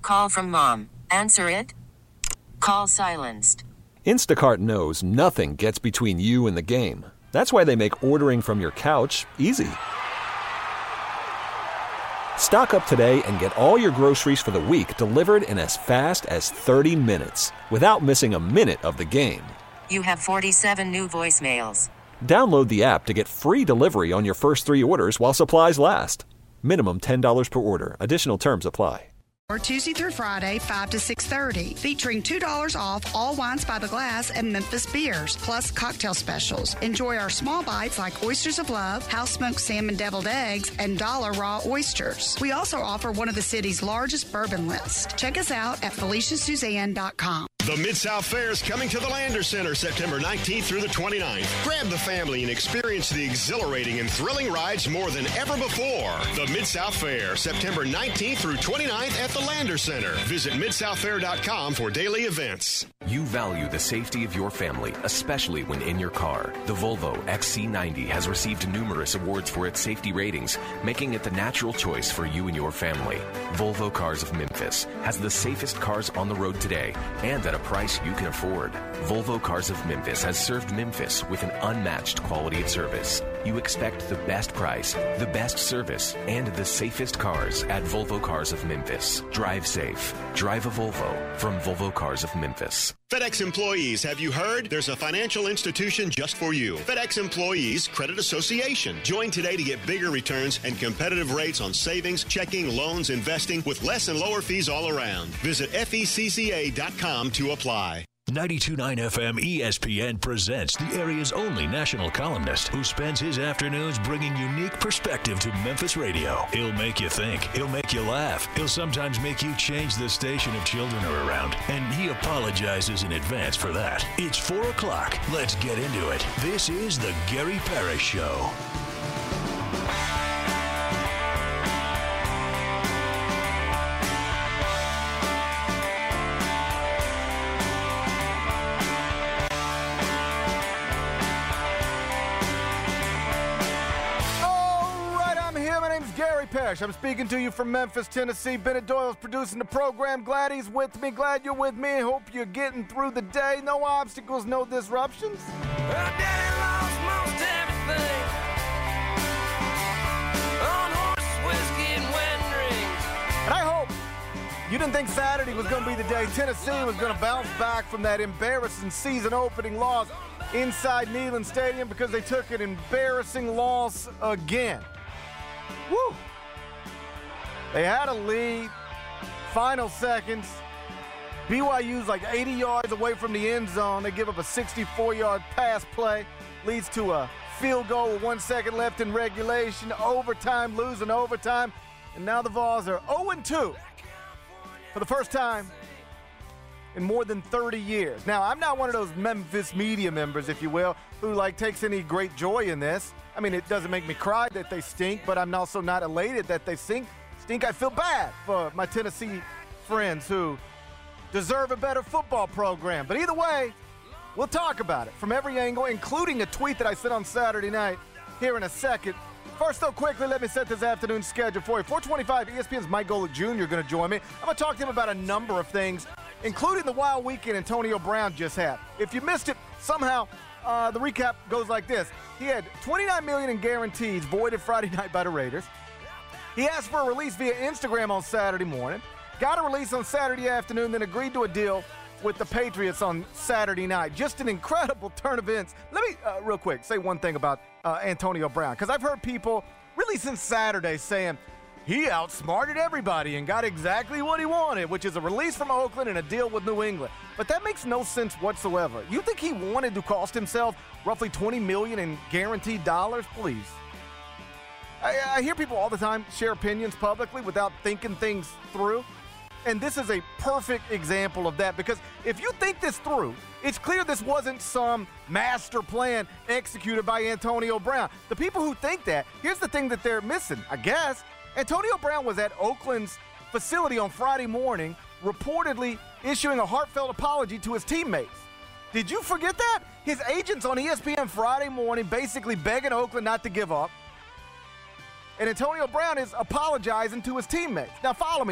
call from mom. Answer it. Call silenced. Instacart knows nothing gets between you and the game. That's why they make ordering from your couch easy. Stock up today and get all your groceries for the week delivered in as fast as 30 minutes without missing a minute of the game. You have 47 new voicemails. Download the app to get free delivery on your first 3 orders while supplies last. Minimum $10 per order. Additional terms apply. Or Tuesday through Friday, 5 to 6:30, featuring $2 off all wines by the glass and Memphis beers, plus cocktail specials. Enjoy our small bites like Oysters of Love, house-smoked salmon deviled eggs, and dollar raw oysters. We also offer one of the city's largest bourbon lists. Check us out at FeliciaSuzanne.com. The Mid-South Fair is coming to the Lander Center September 19th through the 29th. Grab the family and experience the exhilarating and thrilling rides more than ever before. The Mid-South Fair, September 19th through 29th at the Lander Center. Visit MidSouthFair.com for daily events. You value the safety of your family, especially when in your car. The Volvo XC90 has received numerous awards for its safety ratings, making it the natural choice for you and your family. Volvo Cars of Memphis has the safest cars on the road today and at a price you can afford. Volvo Cars of Memphis has served Memphis with an unmatched quality of service. You expect the best price, the best service, and the safest cars at Volvo Cars of Memphis. Drive safe. Drive a Volvo from Volvo Cars of Memphis. FedEx employees, have you heard? There's a financial institution just for you. FedEx Employees Credit Association. Join today to get bigger returns and competitive rates on savings, checking, loans, investing with less and lower fees all around. Visit FECCA.com to apply. 92.9 FM ESPN presents the area's only national columnist who spends his afternoons bringing unique perspective to Memphis radio. He'll make you think. He'll make you laugh. He'll sometimes make you change the station if children are around. And he apologizes in advance for that. It's 4 o'clock. Let's get into it. This is the Gary Parrish Show. Parrish. I'm speaking to you from Memphis, Tennessee. Bennett Doyle's producing the program. Glad he's with me. Glad you're with me. Hope you're getting through the day. No obstacles, no disruptions. Well, Daddy lost most everything on horse, whiskey, and wedding rings. And I hope you didn't think Saturday was going to be the day Tennessee was going to bounce back from that embarrassing season opening loss inside Neyland Stadium, because they took an embarrassing loss again. Woo! They had a lead, final seconds. BYU's like 80 yards away from the end zone. They give up a 64-yard pass play. Leads to a field goal with 1 second left in regulation. Overtime, losing overtime. And now the Vols are 0-2 for the first time in more than 30 years. Now, I'm not one of those Memphis media members, if you will, who takes any great joy in this. I mean, it doesn't make me cry that they stink, but I'm also not elated that they stink. I feel bad for my Tennessee friends who deserve a better football program. But either way, we'll talk about it from every angle, including a tweet that I sent on Saturday night here in a second. First, though, quickly, let me set this afternoon's schedule for you. 425, ESPN's Mike Golick Jr. going to join me. I'm going to talk to him about a number of things, including the wild weekend Antonio Brown just had. If you missed it, somehow the recap goes like this. He had $29 million in guarantees voided Friday night by the Raiders. He asked for a release via Instagram on Saturday morning, got a release on Saturday afternoon, then agreed to a deal with the Patriots on Saturday night. Just an incredible turn of events. Let me, real quick, say one thing about Antonio Brown, because I've heard people, really since Saturday, saying he outsmarted everybody and got exactly what he wanted, which is a release from Oakland and a deal with New England. But that makes no sense whatsoever. You think he wanted to cost himself roughly $20 million in guaranteed dollars? Please. I hear people all the time share opinions publicly without thinking things through. And this is a perfect example of that, because if you think this through, it's clear this wasn't some master plan executed by Antonio Brown. The people who think that, here's the thing that they're missing, I guess. Antonio Brown was at Oakland's facility on Friday morning, reportedly issuing a heartfelt apology to his teammates. Did you forget that? His agents on ESPN Friday morning basically begging Oakland not to give up. And Antonio Brown is apologizing to his teammates. Now, follow me here.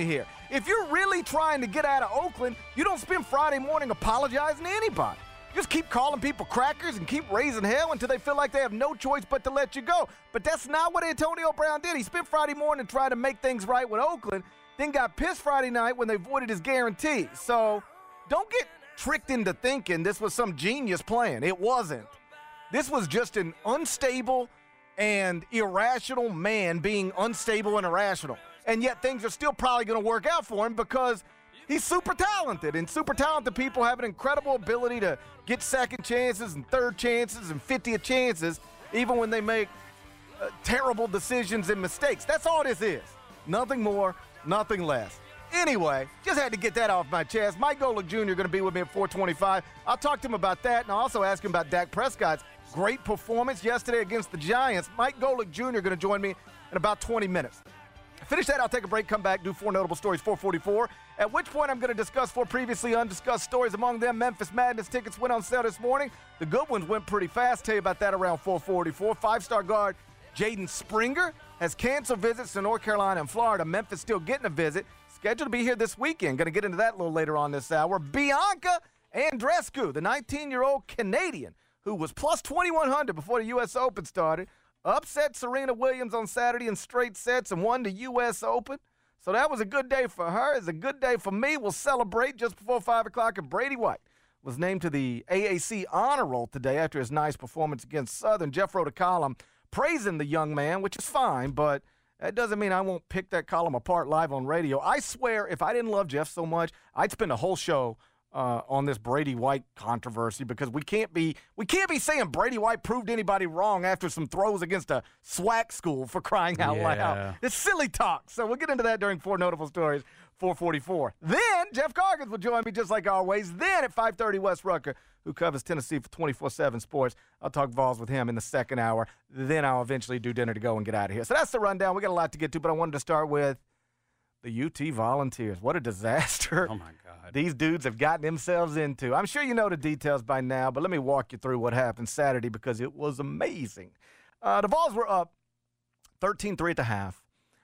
If you're really trying to get out of Oakland, you don't spend Friday morning apologizing to anybody. Just keep calling people crackers and keep raising hell until they feel like they have no choice but to let you go. But that's not what Antonio Brown did. He spent Friday morning trying to make things right with Oakland, then got pissed Friday night when they voided his guarantee. So don't get tricked into thinking this was some genius plan. It wasn't. This was just an unstable and irrational man being unstable and irrational. And yet things are still probably going to work out for him because he's super talented, and super talented people have an incredible ability to get second chances and third chances and 50th chances, even when they make terrible decisions and mistakes. That's all this is. Nothing more, nothing less. Anyway, just had to get that off my chest. Mike Golic Jr. going to be with me at 425. I'll talk to him about that, and I'll also ask him about Dak Prescott's great performance yesterday against the Giants. Mike Golic Jr. going to join me in about 20 minutes. Finish that, I'll take a break, come back, do 4 notable stories, 444, at which point I'm going to discuss 4 previously undiscussed stories. Among them, Memphis Madness tickets went on sale this morning. The good ones went pretty fast. Tell you about that around 444. 5-star guard Jaden Springer has canceled visits to North Carolina and Florida. Memphis still getting a visit. Scheduled to be here this weekend. Going to get into that a little later on this hour. Bianca Andreescu, the 19-year-old Canadian who was plus 2,100 before the U.S. Open started, upset Serena Williams on Saturday in straight sets and won the U.S. Open. So that was a good day for her. It's a good day for me. We'll celebrate just before 5 o'clock. And Brady White was named to the AAC Honor Roll today after his nice performance against Southern. Jeff wrote a column praising the young man, which is fine, but that doesn't mean I won't pick that column apart live on radio. I swear, if I didn't love Jeff so much, I'd spend a whole show on this Brady White controversy, because we can't be saying Brady White proved anybody wrong after some throws against a SWAC school, for crying out loud. It's silly talk. So we'll get into that during 4 notable stories, 444. Then Jeff Gargans will join me just like always. Then at 5:30, Wes Rucker, who covers Tennessee for 24/7 Sports. I'll talk Vols with him in the second hour. Then I'll eventually do dinner to go and get out of here. So that's the rundown. We got a lot to get to, but I wanted to start with the UT Volunteers. What a disaster. Oh, my God. These dudes have gotten themselves into. I'm sure you know the details by now, but let me walk you through what happened Saturday, because it was amazing. The Vols were up 13-3 at the half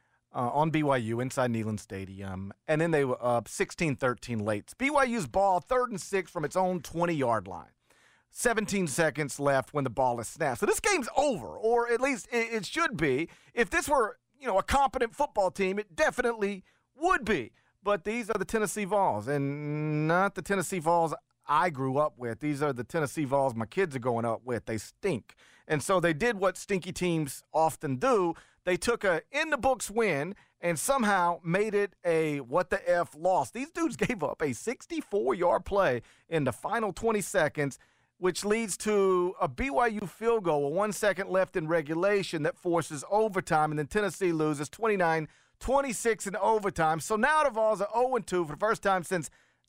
on BYU inside Neyland Stadium, and then they were up 16-13 late. BYU's ball, 3rd and 6 from its own 20-yard line. 17 seconds left when the ball is snapped. So this game's over, or at least it should be. If this were a competent football team, it definitely would be. But these are the Tennessee Vols, and not the Tennessee Vols I grew up with. These are the Tennessee Vols my kids are growing up with. They stink. And so they did what stinky teams often do. They took a in-the-books win and somehow made it a what-the-F loss. These dudes gave up a 64-yard play in the final 20 seconds, which leads to a BYU field goal with 1 second left in regulation that forces overtime, and then Tennessee loses 29-26 in overtime. So now the Vols are 0-2 for the first time since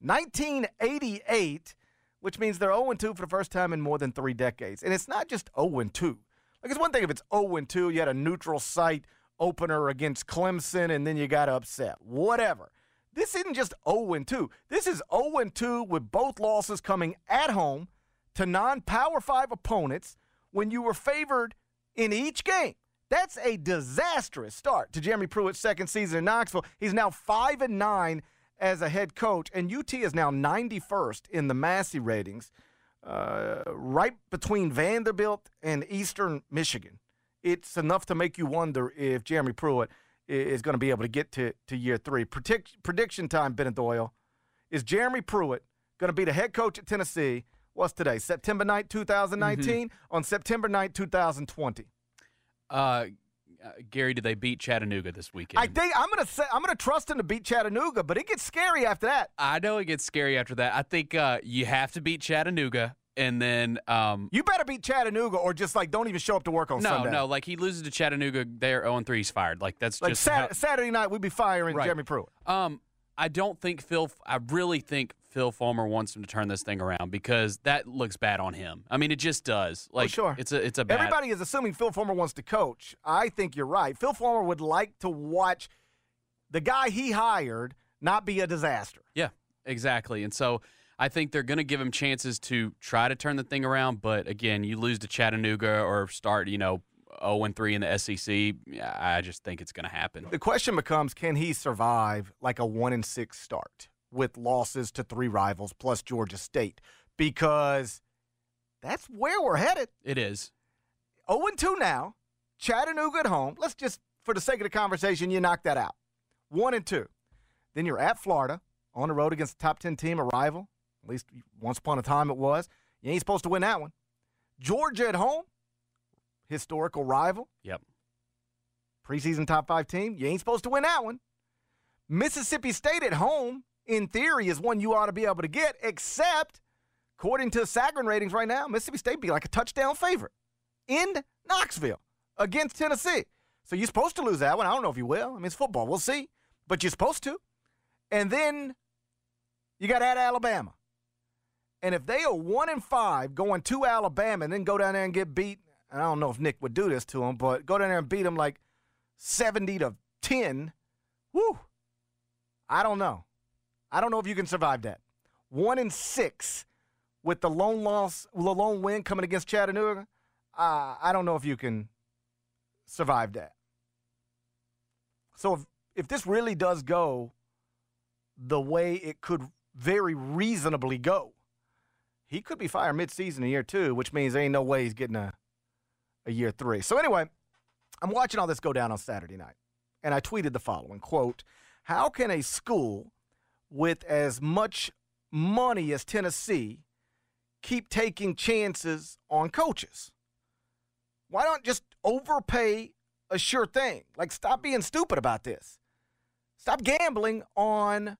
1988, which means they're 0-2 for the first time in more than 3 decades. And it's not just 0-2. Like, it's one thing if it's 0-2, you had a neutral site opener against Clemson, and then you got upset. Whatever. This isn't just 0-2. This is 0-2 with both losses coming at home to non-Power 5 opponents when you were favored in each game. That's a disastrous start to Jeremy Pruitt's second season in Knoxville. He's now 5-9 as a head coach, and UT is now 91st in the Massey ratings, right between Vanderbilt and Eastern Michigan. It's enough to make you wonder if Jeremy Pruitt is going to be able to get to year 3. Prediction time, Bennett Doyle. Is Jeremy Pruitt going to be the head coach at Tennessee? What's today? September 9th, 2019? On September 9th, 2020. Gary, did they beat Chattanooga this weekend? I think I'm gonna trust them to beat Chattanooga, but it gets scary after that. I know it gets scary after that. I think you have to beat Chattanooga, and then you better beat Chattanooga, or just don't even show up to work on Sunday. No, he loses to Chattanooga, they're 0-3. He's fired. That's just Saturday night we'd be firing Jeremy Pruitt. I really think Phil Fulmer wants him to turn this thing around, because that looks bad on him. I mean, it just does. Sure. It's a bad. Everybody is assuming Phil Fulmer wants to coach. I think you're right. Phil Fulmer would like to watch the guy he hired not be a disaster. Yeah, exactly. And so I think they're going to give him chances to try to turn the thing around. But again, you lose to Chattanooga or start, 0-3 in the SEC, I just think it's going to happen. The question becomes, can he survive like a 1-6 start with losses to 3 rivals plus Georgia State? Because that's where we're headed. It is. 0-2 now, Chattanooga at home. Let's just, for the sake of the conversation, you knock that out. 1-2. Then you're at Florida, on the road against a top 10 team, a rival. At least once upon a time it was. You ain't supposed to win that one. Georgia at home, historical rival. Yep. Preseason top 5 team. You ain't supposed to win that one. Mississippi State at home, in theory, is one you ought to be able to get, except, according to Sagarin ratings right now, Mississippi State be like a touchdown favorite in Knoxville against Tennessee. So you're supposed to lose that one. I don't know if you will. I mean, it's football. We'll see. But you're supposed to. And then you got at Alabama. And if they are 1-5 going to Alabama and then go down there and get beat, I don't know if Nick would do this to them, but go down there and beat them like 70-10, whoo, I don't know. I don't know if you can survive that. 1-6 with the lone win coming against Chattanooga, I don't know if you can survive that. So if this really does go the way it could very reasonably go, he could be fired midseason in year 2, which means there ain't no way he's getting a year 3. So anyway, I'm watching all this go down on Saturday night, and I tweeted the following, quote, how can a school with as much money as Tennessee keep taking chances on coaches? Why not just overpay a sure thing? Like, stop being stupid about this. Stop gambling on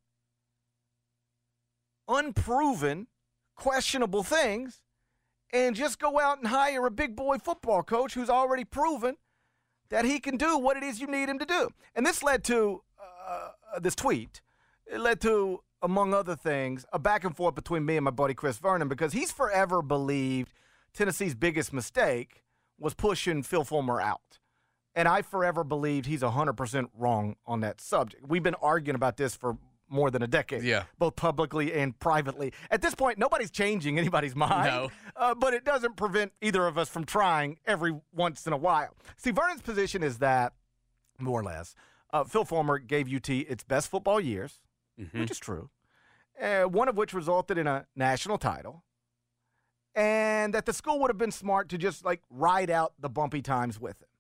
unproven, questionable things and just go out and hire a big boy football coach who's already proven that he can do what it is you need him to do. And this led to this tweet. It led to, among other things, a back and forth between me and my buddy Chris Vernon, because he's forever believed Tennessee's biggest mistake was pushing Phil Fulmer out. And I forever believed he's 100% wrong on that subject. We've been arguing about this for more than a decade, both publicly and privately. At this point, nobody's changing anybody's mind, but it doesn't prevent either of us from trying every once in a while. See, Vernon's position is that, more or less, Phil Fulmer gave UT its best football years, which is true, one of which resulted in a national title, and that the school would have been smart to just, like, ride out the bumpy times with it.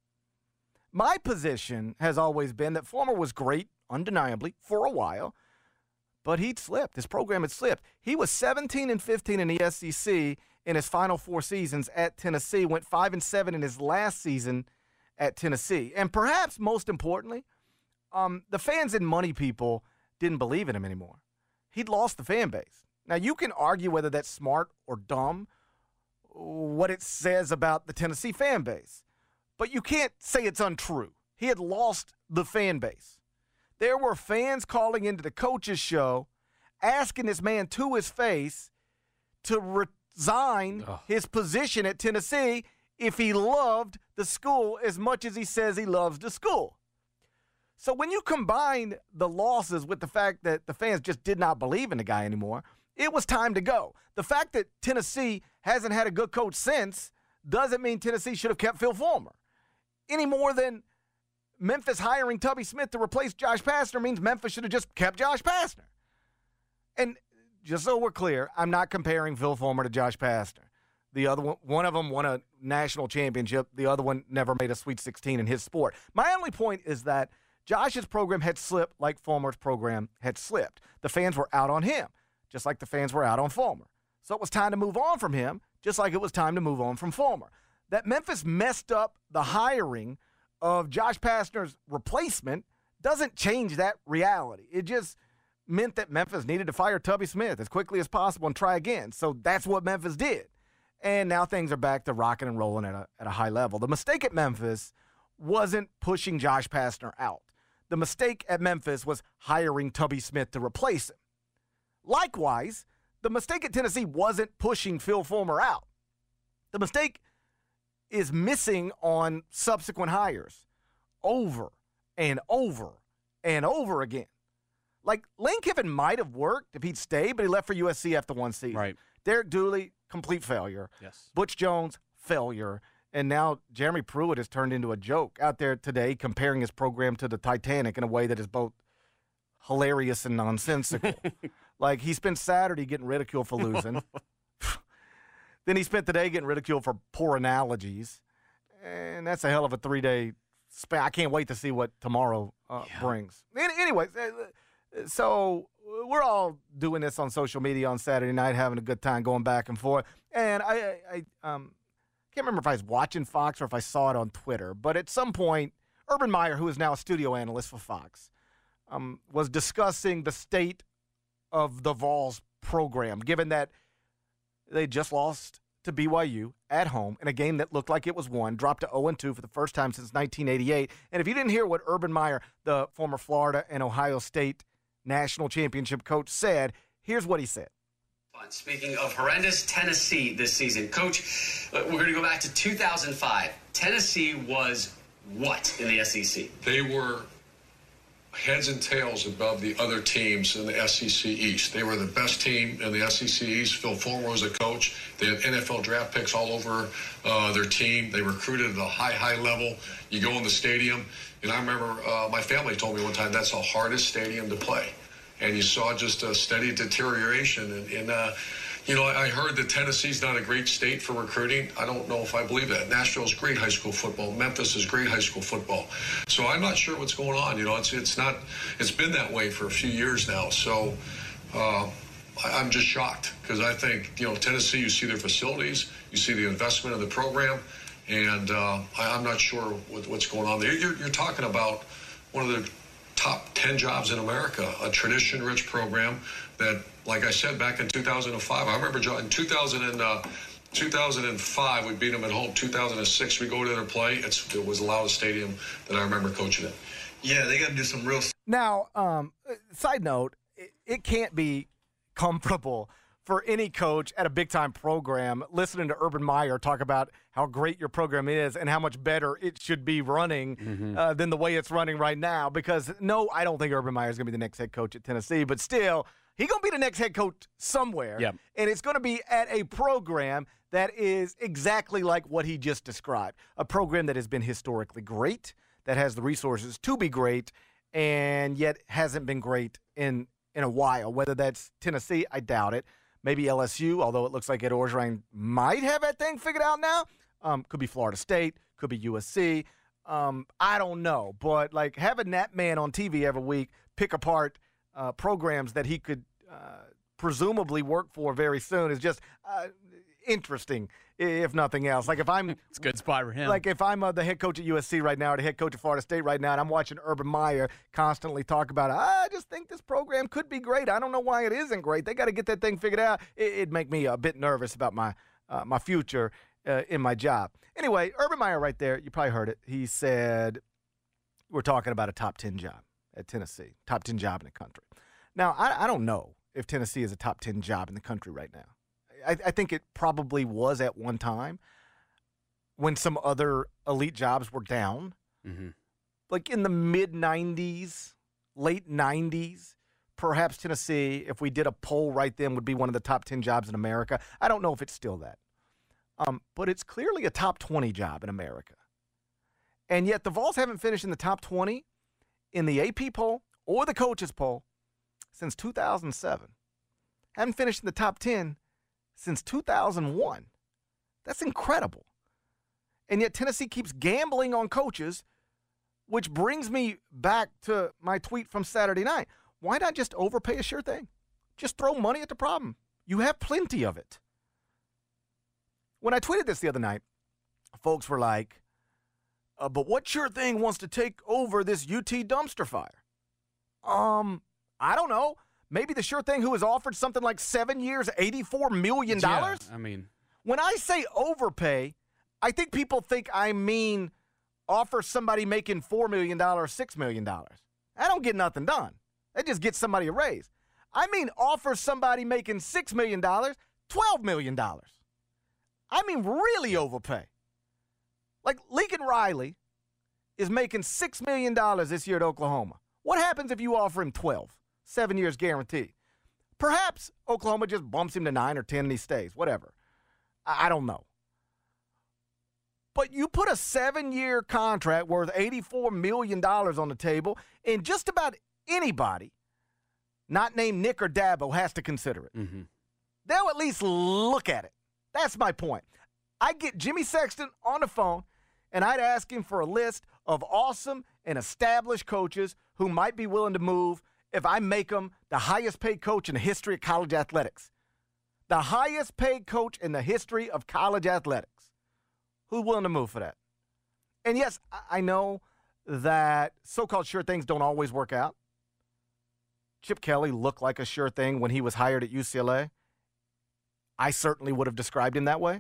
My position has always been that Fulmer was great, undeniably, for a while, but he'd slipped. His program had slipped. He was 17-15 in the SEC in his final 4 seasons at Tennessee, went 5-7 in his last season at Tennessee. And perhaps most importantly, the fans and money people didn't believe in him anymore. He'd lost the fan base. Now, you can argue whether that's smart or dumb, what it says about the Tennessee fan base, but you can't say it's untrue. He had lost the fan base. There were fans calling into the coach's show, asking this man to his face to resign his position at Tennessee if he loved the school as much as he says he loves the school. So when you combine the losses with the fact that the fans just did not believe in the guy anymore, it was time to go. The fact that Tennessee hasn't had a good coach since doesn't mean Tennessee should have kept Phil Fulmer. Any more than Memphis hiring Tubby Smith to replace Josh Pastner means Memphis should have just kept Josh Pastner. And just so we're clear, I'm not comparing Phil Fulmer to Josh Pastner. The other one of them won a national championship. The other one never made a Sweet 16 in his sport. My only point is that Josh's program had slipped like Fulmer's program had slipped. The fans were out on him, just like the fans were out on Fulmer. So it was time to move on from him, just like it was time to move on from Fulmer. That Memphis messed up the hiring of Josh Pastner's replacement doesn't change that reality. It just meant that Memphis needed to fire Tubby Smith as quickly as possible and try again. So that's what Memphis did. And now things are back to rocking and rolling at a high level. The mistake at Memphis wasn't pushing Josh Pastner out. The mistake at Memphis was hiring Tubby Smith to replace him. Likewise, the mistake at Tennessee wasn't pushing Phil Fulmer out. The mistake is missing on subsequent hires over and over and over again. Like, Lane Kiffin might have worked if he'd stayed, but he left for USC after one season. Right. Derek Dooley, complete failure. Yes. Butch Jones, failure. And now Jeremy Pruitt has turned into a joke out there today, comparing his program to the Titanic in a way that is both hilarious and nonsensical. Like, he spent Saturday getting ridiculed for losing. Then he spent the day getting ridiculed for poor analogies. And that's a hell of a 3-day span. I can't wait to see what tomorrow brings. Anyways, so we're all doing this on social media on Saturday night, having a good time going back and forth. And I can't remember if I was watching Fox or if I saw it on Twitter, but at some point, Urban Meyer, who is now a studio analyst for Fox, was discussing the state of the Vols program, given that they just lost to BYU at home in a game that looked like it was won, dropped to 0-2 for the first time since 1988. And if you didn't hear what Urban Meyer, the former Florida and Ohio State national championship coach, said, here's what he said. Speaking of horrendous Tennessee this season, Coach, we're going to go back to 2005. Tennessee was what in the SEC? They were heads and tails above the other teams in the SEC East. They were the best team in the SEC East. Phil Fulmer was a coach. They had NFL draft picks all over their team. They recruited at a high level. You go in the stadium, and I remember my family told me one time that's the hardest stadium to play. And you saw just a steady deterioration. And I heard that Tennessee's not a great state for recruiting. I don't know if I believe that. Nashville's great high school football. Memphis is great high school football. So I'm not sure what's going on. It's been that way for a few years now. So I'm just shocked because I think, Tennessee, you see their facilities, you see the investment in the program, and I'm not sure what's going on there. You're talking about one of the top 10 jobs in America, a tradition-rich program that, like I said, back in 2005, I remember in 2005, we beat them at home. 2006, we go to their play. It was the loudest stadium that I remember coaching in. Yeah, they got to do some real. Now, side note, it can't be comfortable for any coach at a big-time program listening to Urban Meyer talk about how great your program is and how much better it should be running than the way it's running right now. Because, no, I don't think Urban Meyer is going to be the next head coach at Tennessee. But still, he's going to be the next head coach somewhere. Yep. And it's going to be at a program that is exactly like what he just described. A program that has been historically great, that has the resources to be great, and yet hasn't been great in a while. Whether that's Tennessee, I doubt it. Maybe LSU, although it looks like Ed Orgeron might have that thing figured out now. Could be Florida State, could be USC. I don't know. But, like, having that man on TV every week pick apart programs that he could presumably work for very soon is just interesting, if nothing else. Like, if I'm it's a good spot for him. Like, if I'm the head coach at USC right now or the head coach at Florida State right now, and I'm watching Urban Meyer constantly talk about, I just think this program could be great. I don't know why it isn't great. They got to get that thing figured out. It'd make me a bit nervous about my future in my job. Anyway, Urban Meyer right there, you probably heard it. He said, we're talking about a top 10 job at Tennessee, top 10 job in the country. Now, I don't know if Tennessee is a top 10 job in the country right now. I think it probably was at one time when some other elite jobs were down. Mm-hmm. Like in the mid-'90s, late 90s, perhaps Tennessee, if we did a poll right then, would be one of the top 10 jobs in America. I don't know if it's still that. But it's clearly a top 20 job in America. And yet the Vols haven't finished in the top 20 in the AP poll or the coaches poll since 2007. Haven't finished in the top 10 since 2001. That's incredible. And yet Tennessee keeps gambling on coaches, which brings me back to my tweet from Saturday night. Why not just overpay a sure thing? Just throw money at the problem. You have plenty of it. When I tweeted this the other night, folks were like, but what sure thing wants to take over this UT dumpster fire? I don't know. Maybe the sure thing who has offered something like 7 years, $84 million? Yeah, I mean. When I say overpay, I think people think I mean offer somebody making $4 million, $6 million. I don't get nothing done. That just gets somebody a raise. I mean offer somebody making $6 million, $12 million. I mean really overpay. Like Lincoln Riley is making $6 million this year at Oklahoma. What happens if you offer him 12? 7 years guaranteed. Perhaps Oklahoma just bumps him to 9 or 10 and he stays. Whatever. I don't know. But you put a 7-year contract worth $84 million on the table, and just about anybody, not named Nick or Dabo, has to consider it. Mm-hmm. They'll at least look at it. That's my point. I'd get Jimmy Sexton on the phone, and I'd ask him for a list of awesome and established coaches who might be willing to move if I make him the highest paid coach in the history of college athletics. The highest paid coach in the history of college athletics. Who's willing to move for that? And yes, I know that so-called sure things don't always work out. Chip Kelly looked like a sure thing when he was hired at UCLA. I certainly would have described him that way.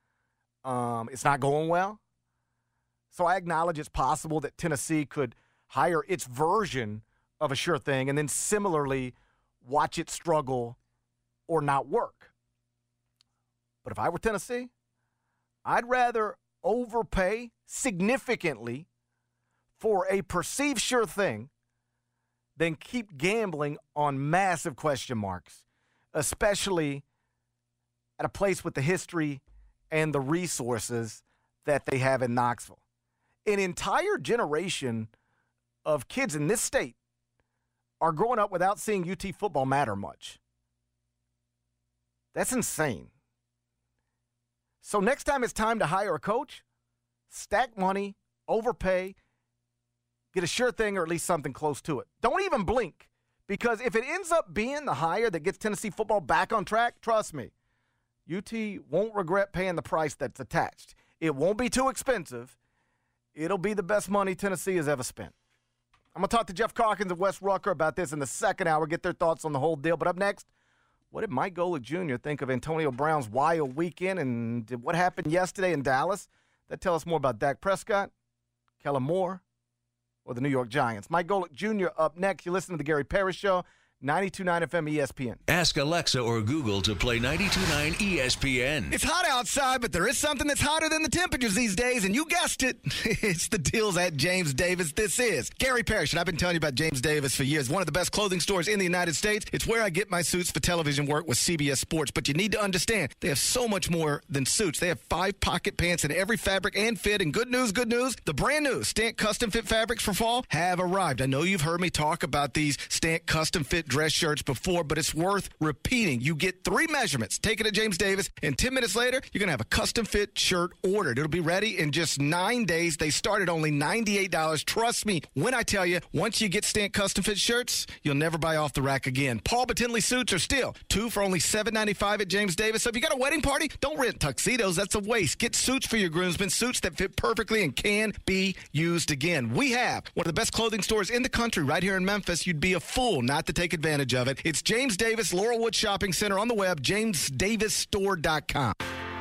It's not going well. So I acknowledge it's possible that Tennessee could hire its version of a sure thing and then similarly watch it struggle or not work. But if I were Tennessee, I'd rather overpay significantly for a perceived sure thing than keep gambling on massive question marks, especially at a place with the history and the resources that they have in Knoxville. An entire generation of kids in this state are growing up without seeing UT football matter much. That's insane. So next time it's time to hire a coach, stack money, overpay, get a sure thing or at least something close to it. Don't even blink, because if it ends up being the hire that gets Tennessee football back on track, trust me, UT won't regret paying the price that's attached. It won't be too expensive. It'll be the best money Tennessee has ever spent. I'm going to talk to Jeff Calkins of West Rucker about this in the second hour, get their thoughts on the whole deal. But up next, what did Mike Golic Jr. think of Antonio Brown's wild weekend and what happened yesterday in Dallas? That tell us more about Dak Prescott, Kellen Moore, or the New York Giants. Mike Golic Jr. up next. You're listening to The Gary Parrish Show, 92.9 FM ESPN. Ask Alexa or Google to play 92.9 ESPN. It's hot outside, but there is something that's hotter than the temperatures these days, and you guessed it. It's the deals at James Davis. This is Gary Parrish, and I've been telling you about James Davis for years. One of the best clothing stores in the United States. It's where I get my suits for television work with CBS Sports, but you need to understand, they have so much more than suits. They have 5 pocket pants in every fabric and fit, and good news, the brand new Stant Custom Fit fabrics for fall have arrived. I know you've heard me talk about these Stant Custom Fit dress shirts before, but it's worth repeating. You get 3 measurements, take it at James Davis, and 10 minutes later, you're going to have a custom fit shirt ordered. It'll be ready in just 9 days. They start at only $98. Trust me when I tell you, once you get Stant Custom Fit shirts, you'll never buy off the rack again. Paul Batinley suits are still 2 for only $7.95 at James Davis. So if you got a wedding party, don't rent tuxedos. That's a waste. Get suits for your groomsmen, suits that fit perfectly and can be used again. We have one of the best clothing stores in the country right here in Memphis. You'd be a fool not to take advantage of it. It's James Davis Laurelwood Shopping Center on the web, jamesdavisstore.com.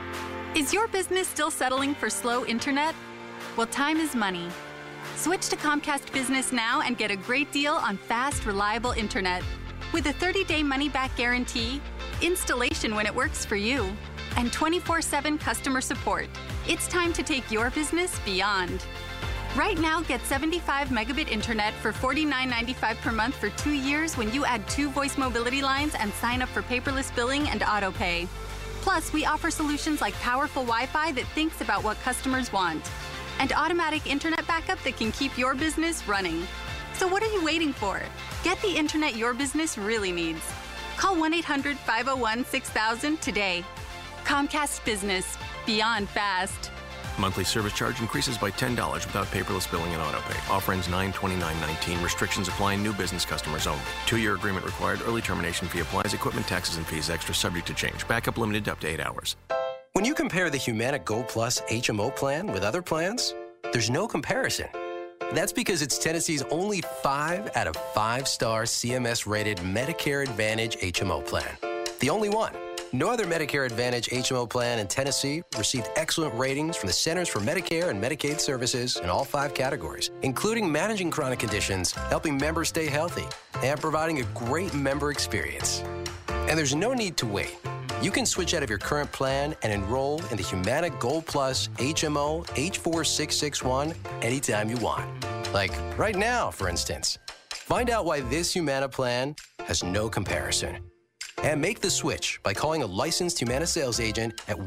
Is your business still settling for slow internet? Well, time is money. Switch to Comcast Business now and get a great deal on fast, reliable internet. With a 30-day money-back guarantee, installation when it works for you, and 24/7 customer support, it's time to take your business beyond. Right now, get 75 megabit internet for $49.95 per month for 2 years when you add 2 voice mobility lines and sign up for paperless billing and auto pay. Plus, we offer solutions like powerful Wi-Fi that thinks about what customers want, and automatic internet backup that can keep your business running. So what are you waiting for? Get the internet your business really needs. Call 1-800-501-6000 today. Comcast Business. Beyond fast. Monthly service charge increases by $10 without paperless billing and autopay. Offer ends 9/29/19. Restrictions apply. New business customers only. 2-year agreement required. Early termination fee applies. Equipment, taxes, and fees extra, subject to change. Backup limited to up to 8 hours. When you compare the Humana Gold Plus HMO plan with other plans, there's no comparison. That's because it's Tennessee's only 5 out of 5-star CMS-rated Medicare Advantage HMO plan. The only one. No other Medicare Advantage HMO plan in Tennessee received excellent ratings from the Centers for Medicare and Medicaid Services in all 5 categories, including managing chronic conditions, helping members stay healthy, and providing a great member experience. And there's no need to wait. You can switch out of your current plan and enroll in the Humana Gold Plus HMO H4661 anytime you want. Like right now, for instance. Find out why this Humana plan has no comparison. And make the switch by calling a licensed Humana sales agent at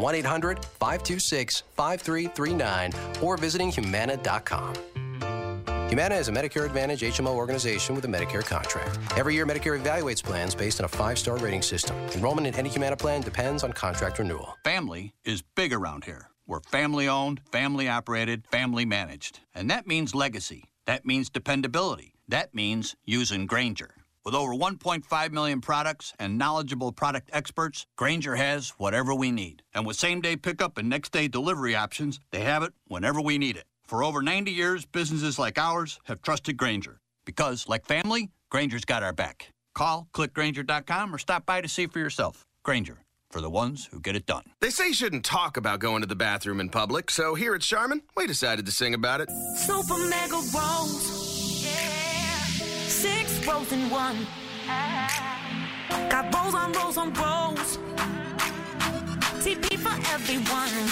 1-800-526-5339 or visiting Humana.com. Humana is a Medicare Advantage HMO organization with a Medicare contract. Every year, Medicare evaluates plans based on a 5-star rating system. Enrollment in any Humana plan depends on contract renewal. Family is big around here. We're family-owned, family-operated, family-managed. And that means legacy. That means dependability. That means using Grainger. With over 1.5 million products and knowledgeable product experts, Grainger has whatever we need. And with same-day pickup and next-day delivery options, they have it whenever we need it. For over 90 years, businesses like ours have trusted Grainger. Because, like family, Grainger's got our back. Call, click Grainger.com, or stop by to see for yourself. Grainger, for the ones who get it done. They say you shouldn't talk about going to the bathroom in public, so here at Charmin, we decided to sing about it. Super Mega Rolls. Yeah. 6 rolls in one. Got rolls on rolls on rolls. TP for everyone.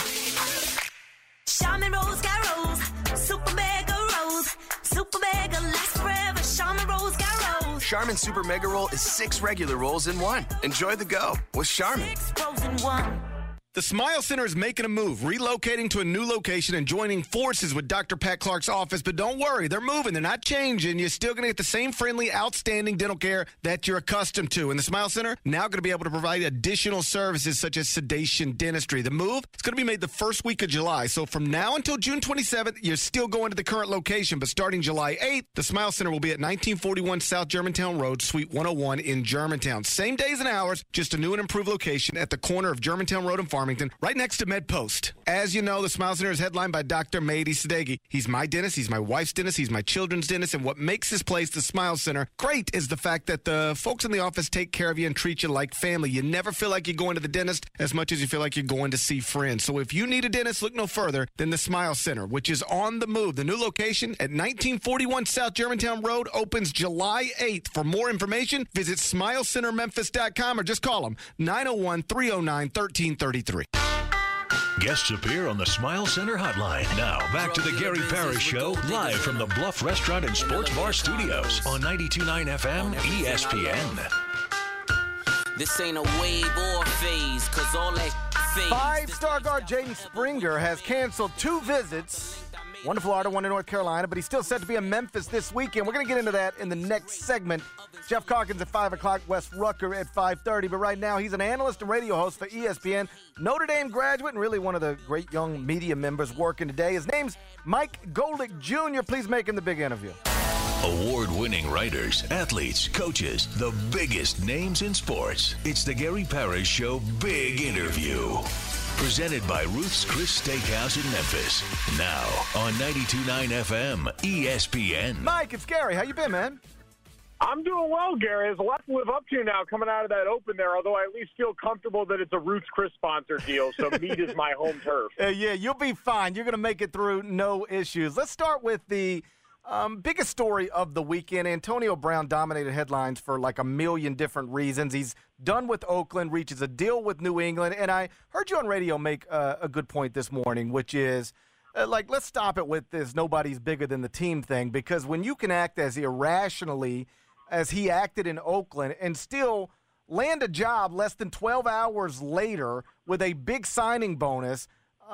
Charmin rolls got rolls. Super Mega Rolls. Super Mega lasts forever. Charmin rolls got rolls. Charmin Super Mega Roll is 6 regular rolls in one. Enjoy the go with Charmin. 6 rolls in one. The Smile Center is making a move, relocating to a new location and joining forces with Dr. Pat Clark's office. But don't worry, they're moving. They're not changing. You're still going to get the same friendly, outstanding dental care that you're accustomed to. And the Smile Center now going to be able to provide additional services such as sedation dentistry. The move is going to be made the first week of July. So from now until June 27th, you're still going to the current location. But starting July 8th, the Smile Center will be at 1941 South Germantown Road, Suite 101 in Germantown. Same days and hours, just a new and improved location at the corner of Germantown Road and Farmington, right next to MedPost. As you know, the Smile Center is headlined by Dr. Mehdi Sadeghi. He's my dentist, he's my wife's dentist, he's my children's dentist, and what makes this place, the Smile Center, great is the fact that the folks in the office take care of you and treat you like family. You never feel like you're going to the dentist as much as you feel like you're going to see friends. So if you need a dentist, look no further than the Smile Center, which is on the move. The new location at 1941 South Germantown Road opens July 8th. For more information, visit SmileCenterMemphis.com or just call them 901-309-1333. Guests appear on the Smile Center hotline. Now, back to the Gary Parrish Show, live from the Bluff Restaurant and Sports Bar Studios on 92.9 FM ESPN. This ain't a wave or a phase, cause all that phase. 5-star guard Jaden Springer has canceled 2 visits. One to Florida, one to North Carolina, but he's still set to be in Memphis this weekend. We're going to get into that in the next segment. Jeff Calkins at 5 o'clock, Wes Rucker at 5:30. But right now, he's an analyst and radio host for ESPN, Notre Dame graduate, and really one of the great young media members working today. His name's Mike Golick Jr. Please make him the big interview. Award-winning writers, athletes, coaches, the biggest names in sports. It's the Gary Parrish Show Big Interview. Presented by Ruth's Chris Steakhouse in Memphis. Now on 92.9 FM ESPN. Mike, it's Gary. How you been, man? I'm doing well, Gary. There's a lot to live up to now coming out of that open there, although I at least feel comfortable that it's a Ruth's Chris sponsored deal, so meat is my home turf. Yeah, you'll be fine. You're going to make it through no issues. Let's start with the biggest story of the weekend. Antonio Brown dominated headlines for like a million different reasons. He's done with Oakland, reaches a deal with New England, and I heard you on radio make a good point this morning, which is, let's stop it with this nobody's bigger than the team thing, because when you can act as irrationally as he acted in Oakland and still land a job less than 12 hours later with a big signing bonus,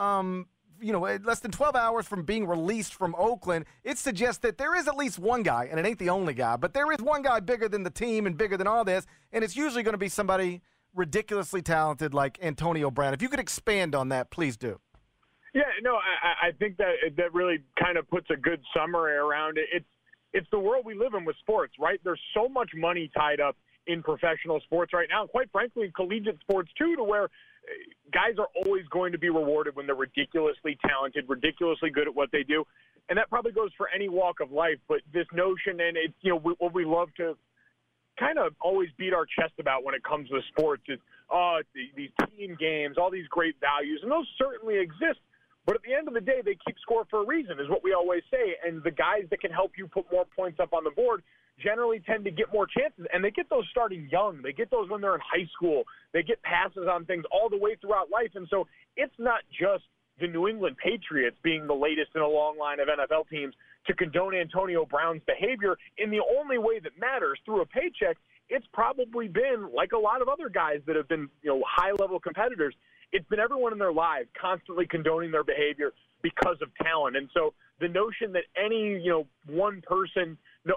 less than 12 hours from being released from Oakland, it suggests that there is at least one guy, and it ain't the only guy, but there is one guy bigger than the team and bigger than all this, and it's usually going to be somebody ridiculously talented like Antonio Brown. If you could expand on that, please do. Yeah, no, I think that really kind of puts a good summary around it. It's the world we live in with sports, right? There's so much money tied up in professional sports right now, and quite frankly, collegiate sports too, to where guys are always going to be rewarded when they're ridiculously talented, ridiculously good at what they do. And that probably goes for any walk of life. But this notion, and it's, what we love to kind of always beat our chest about when it comes to sports is, these team games, all these great values, and those certainly exist. But at the end of the day, they keep score for a reason, is what we always say. And the guys that can help you put more points up on the board generally tend to get more chances. And they get those starting young. They get those when they're in high school. They get passes on things all the way throughout life. And so it's not just the New England Patriots being the latest in a long line of NFL teams to condone Antonio Brown's behavior in the only way that matters, through a paycheck. it's probably been, like a lot of other guys that have been, high-level competitors, it's been everyone in their lives constantly condoning their behavior because of talent. And so the notion that any, one person, no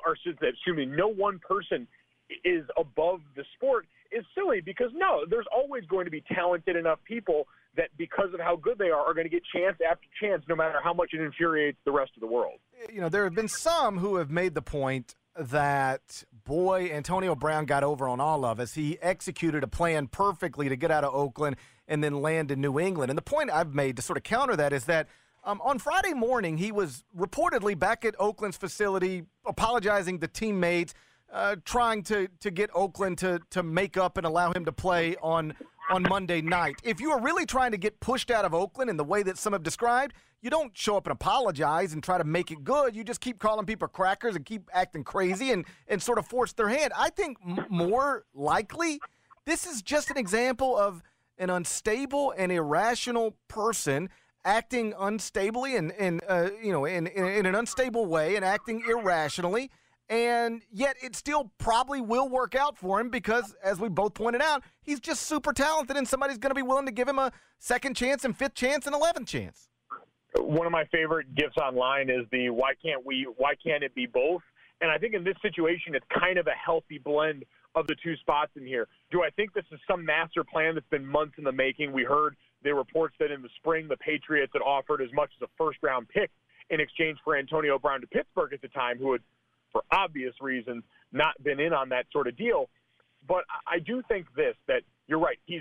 one person is above the sport is silly, because no, there's always going to be talented enough people that because of how good they are going to get chance after chance, no matter how much it infuriates the rest of the world. There have been some who have made the point that, boy, Antonio Brown got over on all of us. He executed a plan perfectly to get out of Oakland and then land in New England. And the point I've made to sort of counter that is that on Friday morning, he was reportedly back at Oakland's facility, apologizing to teammates, trying to get Oakland to make up and allow him to play on Monday night. If you are really trying to get pushed out of Oakland in the way that some have described, you don't show up and apologize and try to make it good. You just keep calling people crackers and keep acting crazy and sort of force their hand. I think more likely this is just an example of an unstable and irrational person acting unstably and in an unstable way and acting irrationally. And yet it still probably will work out for him because, as we both pointed out, he's just super talented and somebody's going to be willing to give him a second chance and fifth chance and 11th chance. One of my favorite gifs online is the why can't it be both? And I think in this situation, it's kind of a healthy blend of the two spots in here. Do I think this is some master plan that's been months in the making? We heard the reports that in the spring, the Patriots had offered as much as a first-round pick in exchange for Antonio Brown to Pittsburgh at the time, who had, for obvious reasons, not been in on that sort of deal. But I do think that you're right. He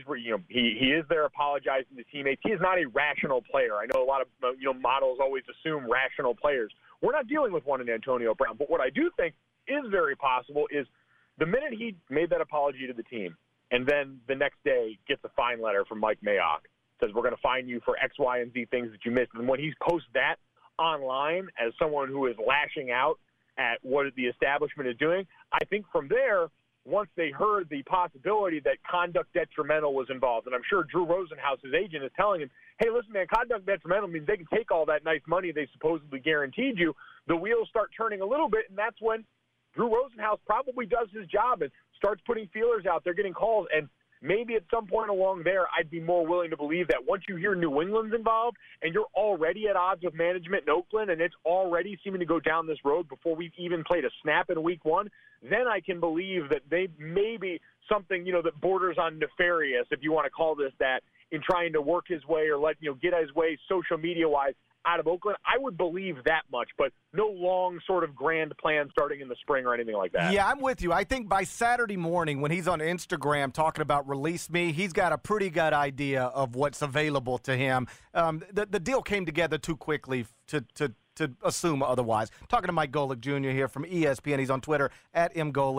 is there apologizing to teammates. He is not a rational player. I know a lot of models always assume rational players. We're not dealing with one in Antonio Brown. But what I do think is very possible is the minute he made that apology to the team, and then the next day gets a fine letter from Mike Mayock, says we're going to fine you for X, Y, and Z things that you missed. And when he posts that online as someone who is lashing out at what the establishment is doing, I think from there, once they heard the possibility that conduct detrimental was involved, and I'm sure Drew Rosenhaus's agent is telling him, hey, listen, man, conduct detrimental means they can take all that nice money they supposedly guaranteed you. The wheels start turning a little bit, and that's when Drew Rosenhaus probably does his job and starts putting feelers out there, getting calls. And maybe at some point along there, I'd be more willing to believe that once you hear New England's involved and you're already at odds with management in Oakland and it's already seeming to go down this road before we've even played a snap in week one, then I can believe that they may be something, that borders on nefarious, if you want to call this that, in trying to work his way or get his way social media-wise out of Oakland. I would believe that much, but no long sort of grand plan starting in the spring or anything like that. Yeah, I'm with you. I think by Saturday morning when he's on Instagram talking about release me, he's got a pretty good idea of what's available to him. The deal came together too quickly to assume otherwise. Talking to Mike Golic Jr. here from ESPN. He's on Twitter at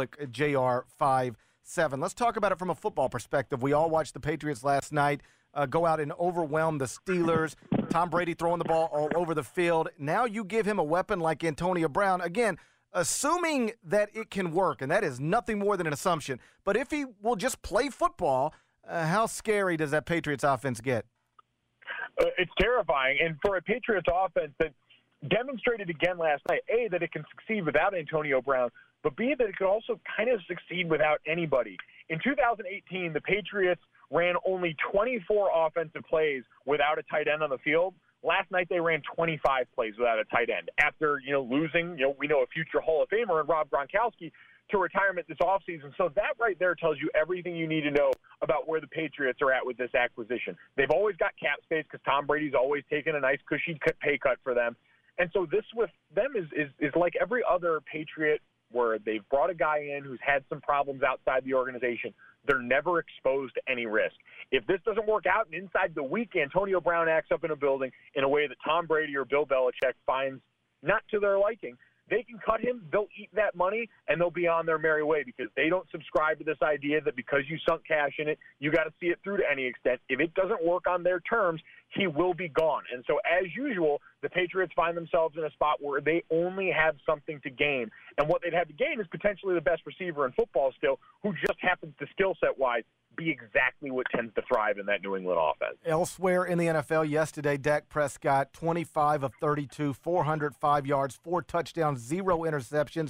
mgolicjr57. Let's talk about it from a football perspective. We all watched the Patriots last night go out and overwhelm the Steelers. Tom Brady throwing the ball all over the field. Now you give him a weapon like Antonio Brown. Again, assuming that it can work, and that is nothing more than an assumption. But if he will just play football, how scary does that Patriots offense get? It's terrifying. And for a Patriots offense that demonstrated again last night, A, that it can succeed without Antonio Brown, but B, that it could also kind of succeed without anybody. In 2018, the Patriots ran only 24 offensive plays without a tight end on the field. Last night, they ran 25 plays without a tight end after, losing, we know a future Hall of Famer and Rob Gronkowski to retirement this offseason. So that right there tells you everything you need to know about where the Patriots are at with this acquisition. They've always got cap space because Tom Brady's always taken a nice cushy pay cut for them. And so this with them is like every other Patriot where they've brought a guy in who's had some problems outside the organization. They're never exposed to any risk. If this doesn't work out and inside the week Antonio Brown acts up in a building in a way that Tom Brady or Bill Belichick finds not to their liking, they can cut him, they'll eat that money, and they'll be on their merry way because they don't subscribe to this idea that because you sunk cash in it, you got to see it through to any extent. If it doesn't work on their terms, he will be gone. And so, as usual, the Patriots find themselves in a spot where they only have something to gain. And what they'd have to gain is potentially the best receiver in football still, who just happens to skill set-wise be exactly what tends to thrive in that New England offense. Elsewhere in the NFL yesterday, Dak Prescott, 25 of 32, 405 yards, 4 touchdowns, 0 interceptions.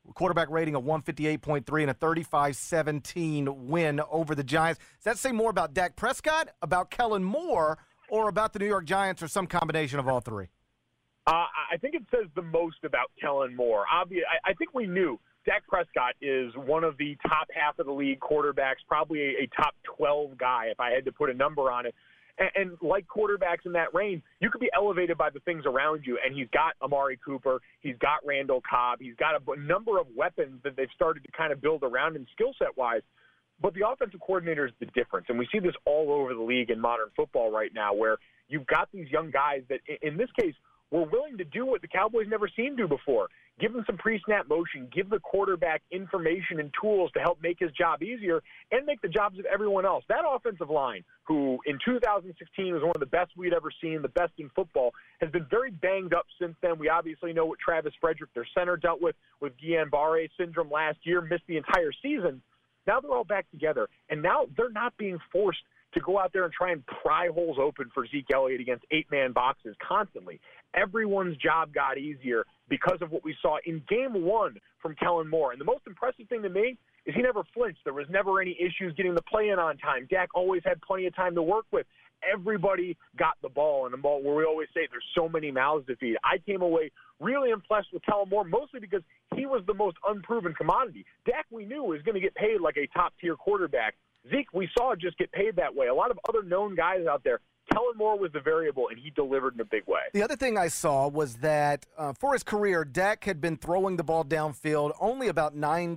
quarterback rating of 158.3 and a 35-17 win over the Giants. Does that say more about Dak Prescott, about Kellen Moore, or about the New York Giants, or some combination of all three? I think it says the most about Kellen Moore. I think we knew Dak Prescott is one of the top half of the league quarterbacks, probably a top 12 guy if I had to put a number on it. And like quarterbacks in that range, you could be elevated by the things around you. And he's got Amari Cooper. He's got Randall Cobb. He's got a number of weapons that they've started to kind of build around him skill set-wise. But the offensive coordinator is the difference. And we see this all over the league in modern football right now, where you've got these young guys that, in this case, were willing to do what the Cowboys never seen do before. Give them some pre-snap motion, give the quarterback information and tools to help make his job easier and make the jobs of everyone else. That offensive line, who in 2016 was one of the best we'd ever seen, the best in football, has been very banged up since then. We obviously know what Travis Frederick, their center, dealt with Guillain-Barré syndrome last year, missed the entire season. Now they're all back together, and now they're not being forced to go out there and try and pry holes open for Zeke Elliott against 8-man boxes constantly. Everyone's job got easier because of what we saw in game one from Kellen Moore. And the most impressive thing to me is he never flinched. There was never any issues getting the play in on time. Dak always had plenty of time to work with. Everybody got the ball, and the ball where we always say there's so many mouths to feed. I came away really impressed with Kellen Moore, mostly because he was the most unproven commodity. Dak, we knew, was going to get paid like a top-tier quarterback. Zeke, we saw just get paid that way. A lot of other known guys out there. Kellen Moore was the variable, and he delivered in a big way. The other thing I saw was that for his career, Dak had been throwing the ball downfield only about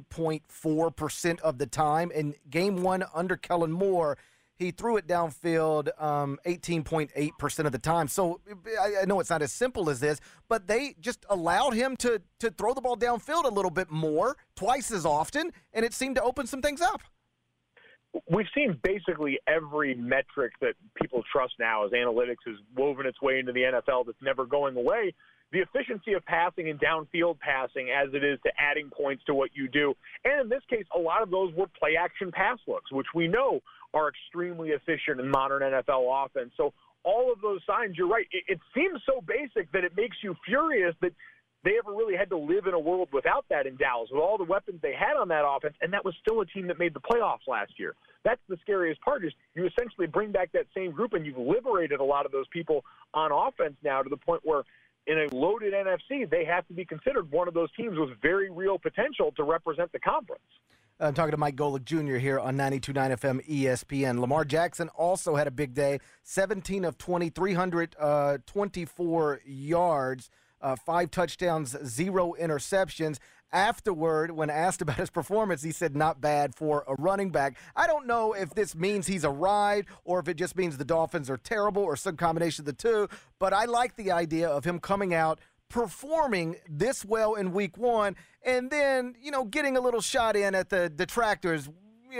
9.4% of the time. In game one under Kellen Moore, he threw it downfield 18.8% of the time. So I know it's not as simple as this, but they just allowed him to throw the ball downfield a little bit more, twice as often, and it seemed to open some things up. We've seen basically every metric that people trust now as analytics has woven its way into the NFL that's never going away. The efficiency of passing and downfield passing as it is to adding points to what you do. And in this case, a lot of those were play-action pass looks, which we know are extremely efficient in modern NFL offense. So all of those signs, you're right. It seems so basic that it makes you furious that they ever really had to live in a world without that in Dallas, with all the weapons they had on that offense, and that was still a team that made the playoffs last year. That's the scariest part, is you essentially bring back that same group, and you've liberated a lot of those people on offense now to the point where in a loaded NFC, they have to be considered one of those teams with very real potential to represent the conference. I'm talking to Mike Golic Jr. here on 92.9 FM ESPN. Lamar Jackson also had a big day, 17 of 20, 324 yards. 5 touchdowns, 0 interceptions. Afterward, when asked about his performance, he said not bad for a running back. I don't know if this means he's a ride or if it just means the Dolphins are terrible or some combination of the two, but I like the idea of him coming out, performing this well in week one, and then, getting a little shot in at the detractors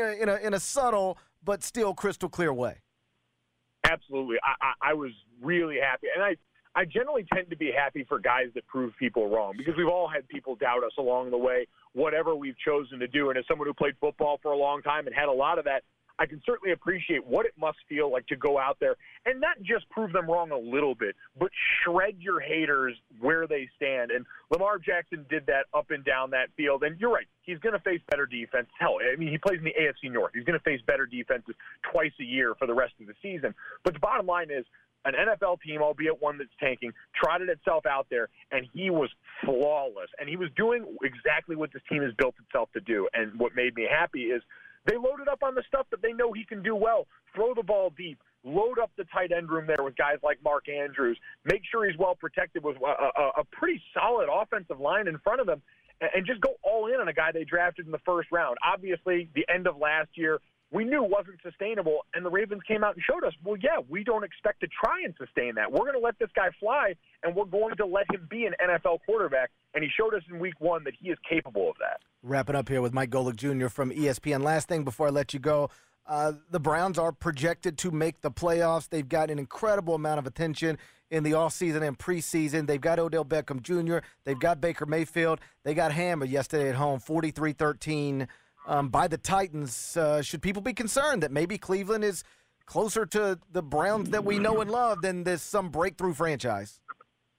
in a subtle but still crystal clear way. Absolutely. I was really happy. And I generally tend to be happy for guys that prove people wrong, because we've all had people doubt us along the way, whatever we've chosen to do. And as someone who played football for a long time and had a lot of that, I can certainly appreciate what it must feel like to go out there and not just prove them wrong a little bit, but shred your haters where they stand. And Lamar Jackson did that up and down that field. And you're right, he's going to face better defense. Hell, I mean, he plays in the AFC North. He's going to face better defenses twice a year for the rest of the season. But the bottom line is, an NFL team, albeit one that's tanking, trotted itself out there, and he was flawless. And he was doing exactly what this team has built itself to do. And what made me happy is they loaded up on the stuff that they know he can do well. Throw the ball deep. Load up the tight end room there with guys like Mark Andrews. Make sure he's well protected with a pretty solid offensive line in front of him. And just go all in on a guy they drafted in the first round. Obviously, the end of last year, we knew wasn't sustainable, and the Ravens came out and showed us, well, yeah, we don't expect to try and sustain that. We're going to let this guy fly, and we're going to let him be an NFL quarterback, and he showed us in week one that he is capable of that. Wrapping up here with Mike Golic Jr. from ESPN. Last thing before I let you go, the Browns are projected to make the playoffs. They've got an incredible amount of attention in the offseason and preseason. They've got Odell Beckham Jr., they've got Baker Mayfield, they got hammered yesterday at home, 43-13. By the Titans. Should people be concerned that maybe Cleveland is closer to the Browns that we know and love than this some breakthrough franchise?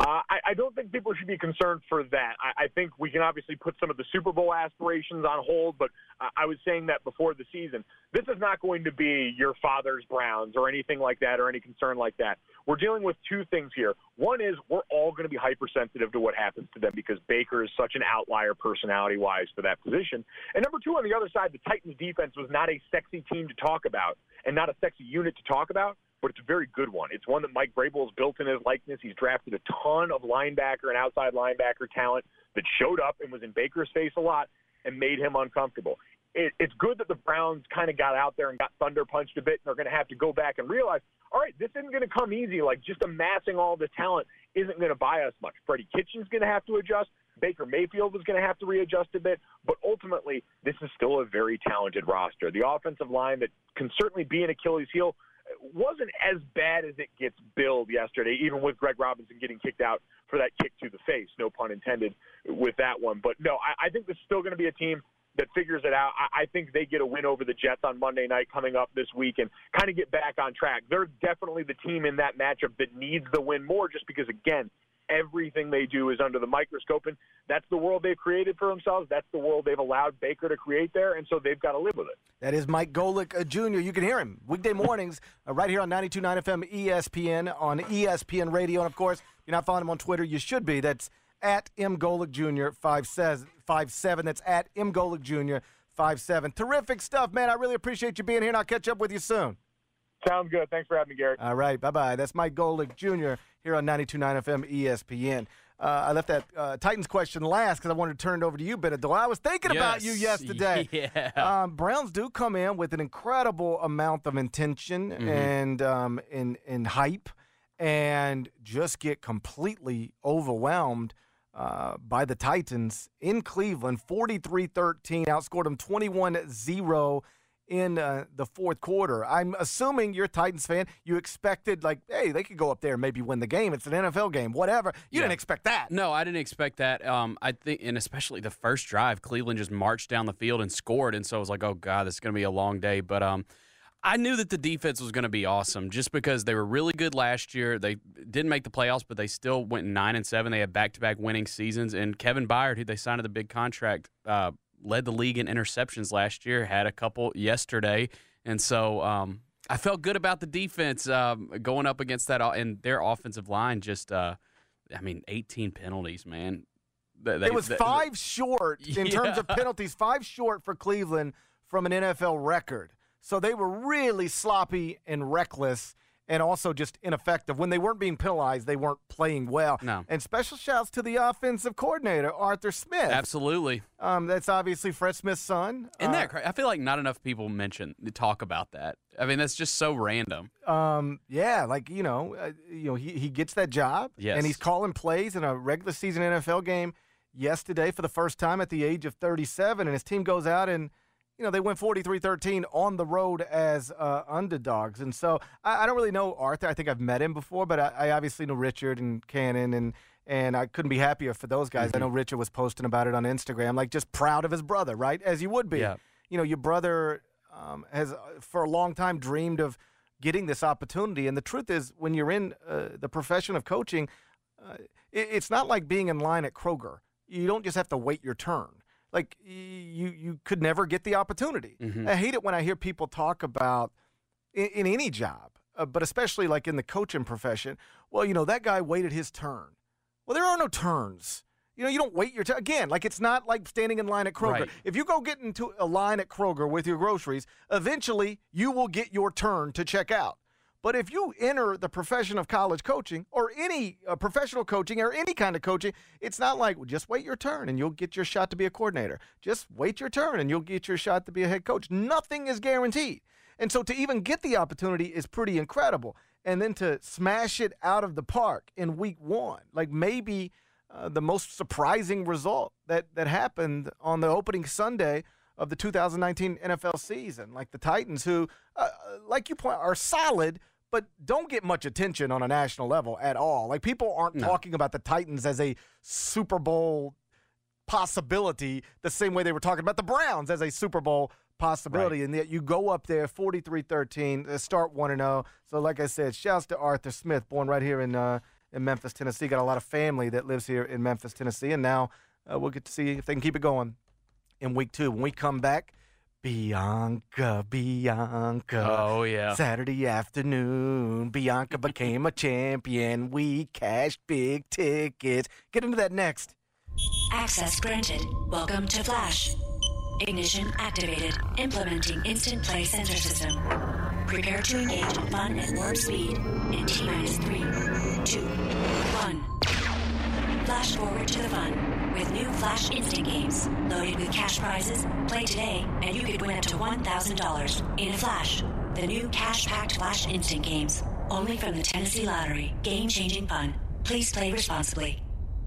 I don't think people should be concerned for that. I think we can obviously put some of the Super Bowl aspirations on hold, but I was saying that before the season. This is not going to be your father's Browns or anything like that or any concern like that. We're dealing with two things here. One is we're all going to be hypersensitive to what happens to them because Baker is such an outlier personality-wise for that position. And number two, on the other side, the Titans defense was not a sexy team to talk about and not a sexy unit to talk about, but it's a very good one. It's one that Mike Vrabel has built in his likeness. He's drafted a ton of linebacker and outside linebacker talent that showed up and was in Baker's face a lot and made him uncomfortable. It's good that the Browns kind of got out there and got thunder punched a bit, and they're going to have to go back and realize, all right, this isn't going to come easy. Like, just amassing all the talent isn't going to buy us much. Freddie Kitchen's going to have to adjust. Baker Mayfield is going to have to readjust a bit. But ultimately, this is still a very talented roster. The offensive line that can certainly be an Achilles heel wasn't as bad as it gets billed yesterday, even with Greg Robinson getting kicked out for that kick to the face, no pun intended with that one. But no, I think this is still going to be a team that figures it out. I think they get a win over the Jets on Monday night coming up this week and kind of get back on track. They're definitely the team in that matchup that needs the win more just because, again, everything they do is under the microscope, and that's the world they've created for themselves. That's the world they've allowed Baker to create there, and so they've got to live with it. That is Mike Golic Jr. You can hear him weekday mornings right here on 92.9 FM ESPN, on ESPN Radio. And, of course, you're not following him on Twitter. You should be. That's at M. Golic Jr. 57. That's at M. Golic Jr. 57. Terrific stuff, man. I really appreciate you being here, and I'll catch up with you soon. Sounds good. Thanks for having me, Garrett. All right. Bye-bye. That's Mike Golic Jr. here on 92.9 FM ESPN. I left that Titans question last because I wanted to turn it over to you, Benadol. I was thinking about you yesterday. Yeah. Browns do come in with an incredible amount of intention and hype and just get completely overwhelmed by the Titans in Cleveland. 43-13, outscored them 21-0 in the fourth quarter. I'm assuming you're a Titans fan. You expected, like, hey, they could go up there and maybe win the game. It's an NFL game, whatever. You didn't expect that. No, I didn't expect that. I think, and especially the first drive, Cleveland just marched down the field and scored, and so I was like, oh, God, this is going to be a long day. But I knew that the defense was going to be awesome just because they were really good last year. They didn't make the playoffs, but they still went 9-7. They had back-to-back winning seasons, and Kevin Byard, who they signed to the big contract, led the league in interceptions last year, had a couple yesterday. And so I felt good about the defense going up against that. And their offensive line just, 18 penalties, man. It was 5 short in terms of penalties, 5 short for Cleveland from an NFL record. So they were really sloppy and reckless and also just ineffective. When they weren't being penalized, they weren't playing well. No. And special shouts to the offensive coordinator, Arthur Smith. Absolutely. That's obviously Fred Smith's son. Isn't that crazy? I feel like not enough people talk about that. I mean, that's just so random. He gets that job. Yes. And he's calling plays in a regular season NFL game yesterday for the first time at the age of 37, and his team goes out and they went 43-13 on the road as underdogs. And so I don't really know Arthur. I think I've met him before, but I obviously know Richard and Cannon, and I couldn't be happier for those guys. I know Richard was posting about it on Instagram, like just proud of his brother, right? As you would be. Yeah. Your brother has for a long time dreamed of getting this opportunity. And the truth is, when you're in the profession of coaching, it's not like being in line at Kroger. You don't just have to wait your turn. Like, you could never get the opportunity. I hate it when I hear people talk about, in any job, but especially like in the coaching profession, well, that guy waited his turn. Well, there are no turns. You don't wait your turn. Again, like it's not like standing in line at Kroger. Right. If you go get into a line at Kroger with your groceries, eventually you will get your turn to check out. But if you enter the profession of college coaching or any professional coaching or any kind of coaching, it's not like, well, just wait your turn and you'll get your shot to be a coordinator. Just wait your turn and you'll get your shot to be a head coach. Nothing is guaranteed. And so to even get the opportunity is pretty incredible. And then to smash it out of the park in week 1, like maybe the most surprising result that happened on the opening Sunday of the 2019 NFL season. Like the Titans who, like you point, are solid, but don't get much attention on a national level at all. Like, people aren't talking about the Titans as a Super Bowl possibility the same way they were talking about the Browns as a Super Bowl possibility. Right. And yet you go up there 43-13, start 1-0. So like I said, shouts to Arthur Smith, born right here in in Memphis, Tennessee. Got a lot of family that lives here in Memphis, Tennessee, and now we'll get to see if they can keep it going in week 2. When we come back, Bianca. Oh, yeah. Saturday afternoon, Bianca became a champion. We cashed big tickets. Get into that next. Access granted. Welcome to Flash. Ignition activated. Implementing instant play sensor system. Prepare to engage in fun at warp speed in T-minus 3, 2, 1. Flash forward to the fun with new Flash Instant games. Loaded with cash prizes. Play today and you could win up to $1,000 in a flash. The new cash-packed Flash Instant games. Only from the Tennessee Lottery. Game-changing fun. Please play responsibly.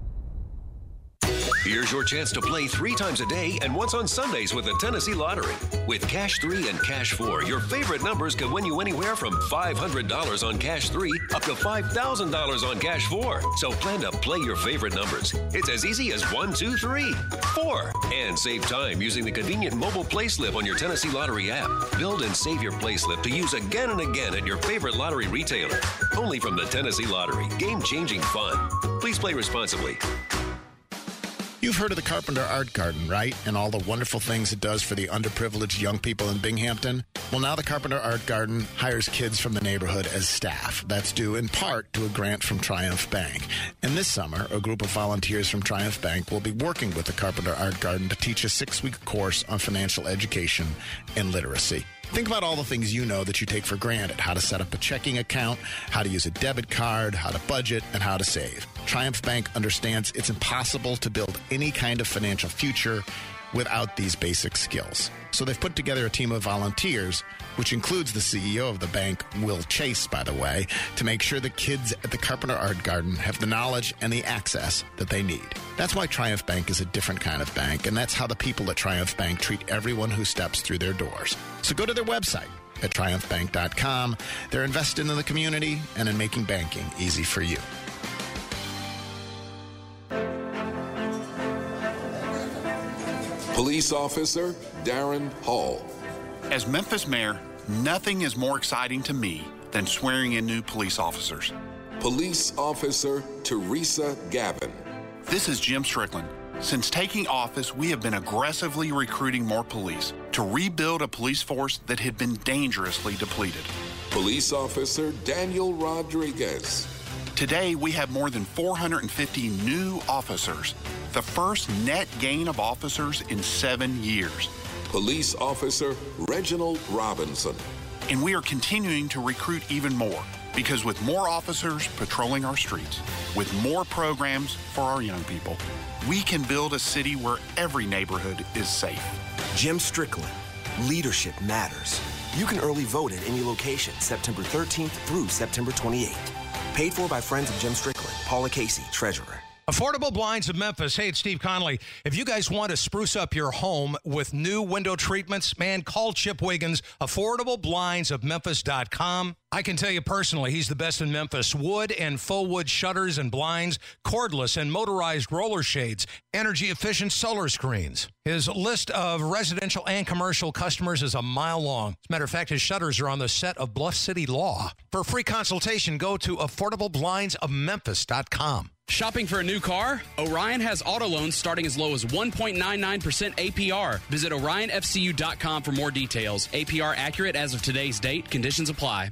Here's your chance to play 3 times a day and once on Sundays with the Tennessee Lottery. With Cash 3 and Cash 4, your favorite numbers could win you anywhere from $500 on Cash 3 up to $5,000 on Cash 4. So plan to play your favorite numbers. It's as easy as 1, 2, 3, 4. And save time using the convenient mobile play slip on your Tennessee Lottery app. Build and save your play slip to use again and again at your favorite lottery retailer. Only from the Tennessee Lottery. Game-changing fun. Please play responsibly. You've heard of the Carpenter Art Garden, right? And all the wonderful things it does for the underprivileged young people in Binghamton? Well, now the Carpenter Art Garden hires kids from the neighborhood as staff. That's due in part to a grant from Triumph Bank. And this summer, a group of volunteers from Triumph Bank will be working with the Carpenter Art Garden to teach a 6-week course on financial education and literacy. Think about all the things you know that you take for granted. How to set up a checking account, how to use a debit card, how to budget, and how to save. Triumph Bank understands it's impossible to build any kind of financial future without these basic skills. So they've put together a team of volunteers, which includes the CEO of the bank, Will Chase, by the way, to make sure the kids at the Carpenter Art Garden have the knowledge and the access that they need. That's why Triumph Bank is a different kind of bank, and that's how the people at Triumph Bank treat everyone who steps through their doors. So go to their website at triumphbank.com. They're invested in the community and in making banking easy for you. Police Officer Darren Hall. As Memphis Mayor, nothing is more exciting to me than swearing in new police officers. Police Officer Teresa Gavin. This is Jim Strickland. Since taking office, we have been aggressively recruiting more police to rebuild a police force that had been dangerously depleted. Police Officer Daniel Rodriguez. Today, we have more than 450 new officers, the first net gain of officers in 7 years. Police Officer Reginald Robinson. And we are continuing to recruit even more, because with more officers patrolling our streets, with more programs for our young people, we can build a city where every neighborhood is safe. Jim Strickland, leadership matters. You can early vote at any location September 13th through September 28th. Paid for by friends of Jim Strickland. Paula Casey, Treasurer. Affordable Blinds of Memphis. Hey, it's Steve Conley. If you guys want to spruce up your home with new window treatments, man, call Chip Wiggins, AffordableBlindsOfMemphis.com. I can tell you personally, he's the best in Memphis. Wood and faux wood shutters and blinds, cordless and motorized roller shades, energy-efficient solar screens. His list of residential and commercial customers is a mile long. As a matter of fact, his shutters are on the set of Bluff City Law. For a free consultation, go to AffordableBlindsOfMemphis.com. Shopping for a new car? Orion has auto loans starting as low as 1.99% APR. Visit OrionFCU.com for more details. APR accurate as of today's date. Conditions apply.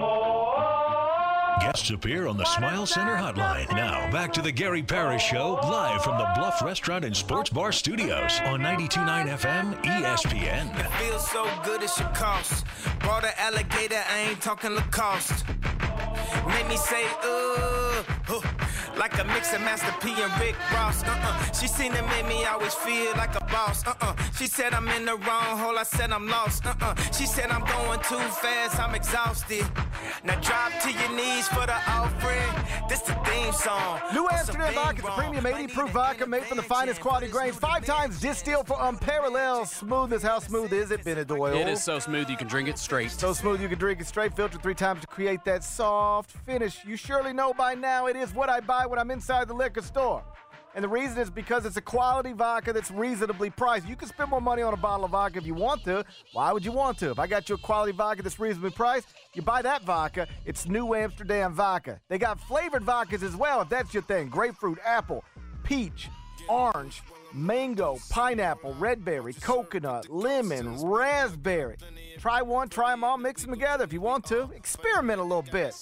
Guests appear on the Smile Center hotline. Now, back to the Gary Parrish Show, live from the Bluff Restaurant and Sports Bar Studios on 92.9 FM ESPN. It feels so good it should cost. Brought an alligator, I ain't talking Lacoste. Made me say, like a mix of Master P and Rick Ross. She seen it, made me always feel like a boss. She said I'm in the wrong hole, I said I'm lost. She said I'm going too fast, I'm exhausted. Now drop to your knees for the offering. This the theme song. New Amsterdam Vodka, the premium 80-proof vodka made from the finest quality grains, 5 times distilled for unparalleled smoothness. How smooth is it, Bennett Doyle? It is so smooth you can drink it straight. So smooth you can drink it straight, filtered 3 times to create that soft finish. You surely know by now it is what I buy when I'm inside the liquor store. And the reason is because it's a quality vodka that's reasonably priced. You can spend more money on a bottle of vodka if you want to. Why would you want to? If I got you a quality vodka that's reasonably priced, you buy that vodka. It's New Amsterdam vodka. They got flavored vodkas as well, if that's your thing. Grapefruit, apple, peach, orange, mango, pineapple, red berry, coconut, lemon, raspberry. Try one, try them all, mix them together if you want to. Experiment a little bit.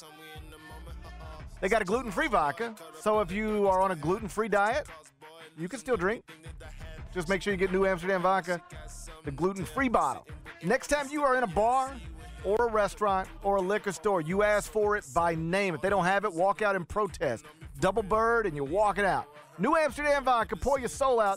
They got a gluten-free vodka, so if you are on a gluten-free diet, you can still drink. Just make sure you get New Amsterdam vodka, the gluten-free bottle. Next time you are in a bar or a restaurant or a liquor store, you ask for it by name. If they don't have it, walk out and protest. Double bird, and you're walking out. New Amsterdam vodka, pour your soul out.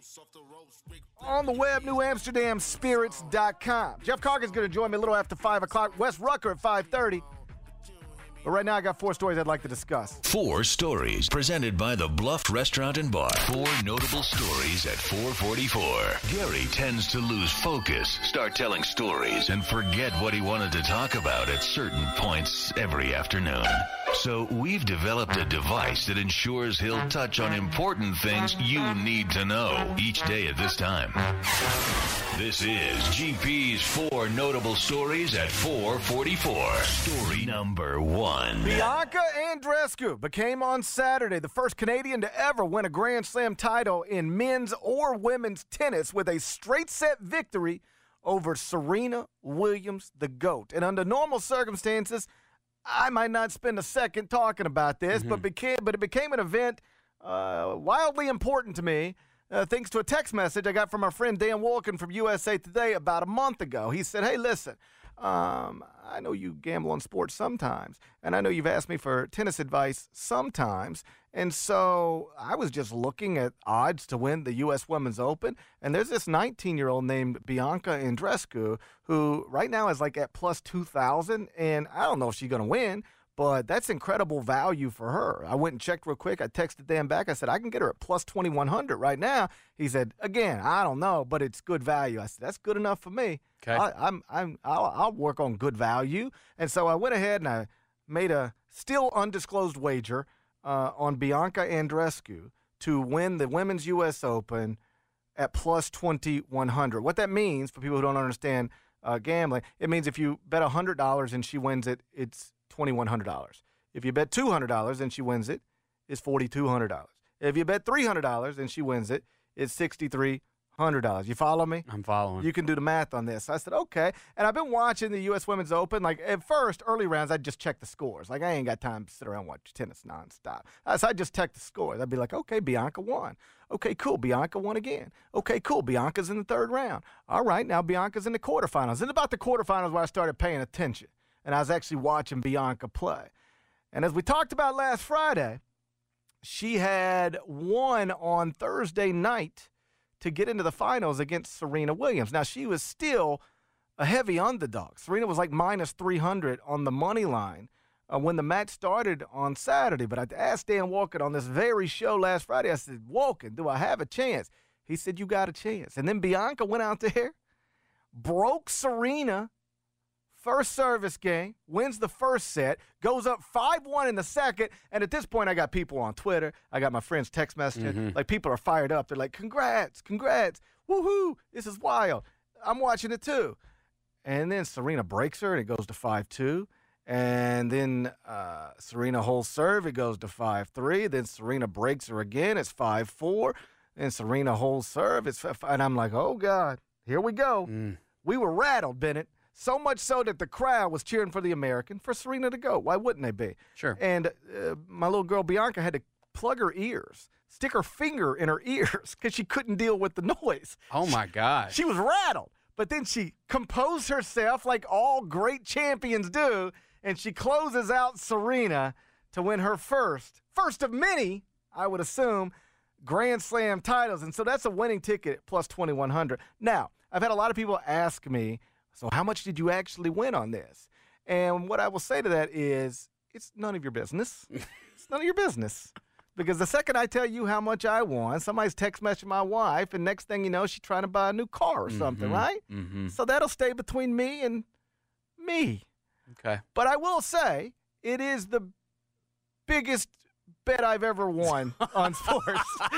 On the web, newamsterdamspirits.com. Jeff Cargan's going to join me a little after 5 o'clock. Wes Rucker at 5:30. But right now, I got 4 stories I'd like to discuss. 4 stories presented by the Bluff Restaurant and Bar. 4 notable stories at 4:44. Gary tends to lose focus, start telling stories, and forget what he wanted to talk about at certain points every afternoon. So we've developed a device that ensures he'll touch on important things you need to know each day at this time. This is GP's 4 notable stories at 4:44. Story number 1. Bianca Andreescu became on Saturday the first Canadian to ever win a Grand Slam title in men's or women's tennis with a straight-set victory over Serena Williams, the GOAT. And under normal circumstances, I might not spend a second talking about this, but it became an event wildly important to me. Thanks to a text message I got from our friend Dan Wolkin from USA Today about a month ago. He said, hey, listen, I know you gamble on sports sometimes, and I know you've asked me for tennis advice sometimes, and so I was just looking at odds to win the U.S. Women's Open, and there's this 19-year-old named Bianca Andreescu who right now is like at plus 2,000, and I don't know if she's going to win, but that's incredible value for her. I went and checked real quick. I texted Dan back. I said, I can get her at plus 2,100 right now. He said, again, I don't know, but it's good value. I said, that's good enough for me. Okay. I'll work on good value. And so I went ahead and I made a still undisclosed wager on Bianca Andreescu to win the Women's U.S. Open at plus 2,100. What that means, for people who don't understand gambling, it means if you bet $100 and she wins it, it's $2,100. If you bet $200 and she wins it, it's $4,200. If you bet $300 and she wins it, it's $6,300. You follow me? I'm following. You can do the math on this. I said, okay. And I've been watching the U.S. Women's Open. Like, at first, early rounds, I'd just check the scores. Like, I ain't got time to sit around and watch tennis nonstop. So I'd just check the scores. I'd be like, okay, Bianca won. Okay, cool. Bianca won again. Okay, cool. Bianca's in the 3rd round. All right, now Bianca's in the quarterfinals. And about the quarterfinals where I started paying attention. And I was actually watching Bianca play. And as we talked about last Friday, she had won on Thursday night to get into the finals against Serena Williams. Now, she was still a heavy underdog. Serena was like minus 300 on the money line when the match started on Saturday. But I asked Dan Wolkin on this very show last Friday, I said, Wolkin, do I have a chance? He said, you got a chance. And then Bianca went out there, broke Serena, first service game, wins the first set, goes up 5-1 in the second, and at this point I got people on Twitter, I got my friends text messaging, like people are fired up. They're like, congrats, woohoo, this is wild. I'm watching it too. And then Serena breaks her, and it goes to 5-2. And then Serena holds serve, it goes to 5-3. Then Serena breaks her again, it's 5-4. And Serena holds serve, and I'm like, oh, God, here we go. We were rattled, Bennett. So much so that the crowd was cheering for the American, for Serena to go. Why wouldn't they be? Sure. And my little girl Bianca had to plug her ears, stick her finger in her ears because she couldn't deal with the noise. Oh, my gosh. She was rattled. But then she composed herself like all great champions do, and she closes out Serena to win her first of many, I would assume, Grand Slam titles. And so that's a winning ticket at plus 2,100. Now, I've had a lot of people ask me, so how much did you actually win on this? And what I will say to that is, it's none of your business. It's none of your business. Because the second I tell you how much I won, somebody's text messaging my wife, and next thing you know, she's trying to buy a new car or something, right? So that'll stay between me and me. Okay. But I will say, it is the biggest bet I've ever won on sports.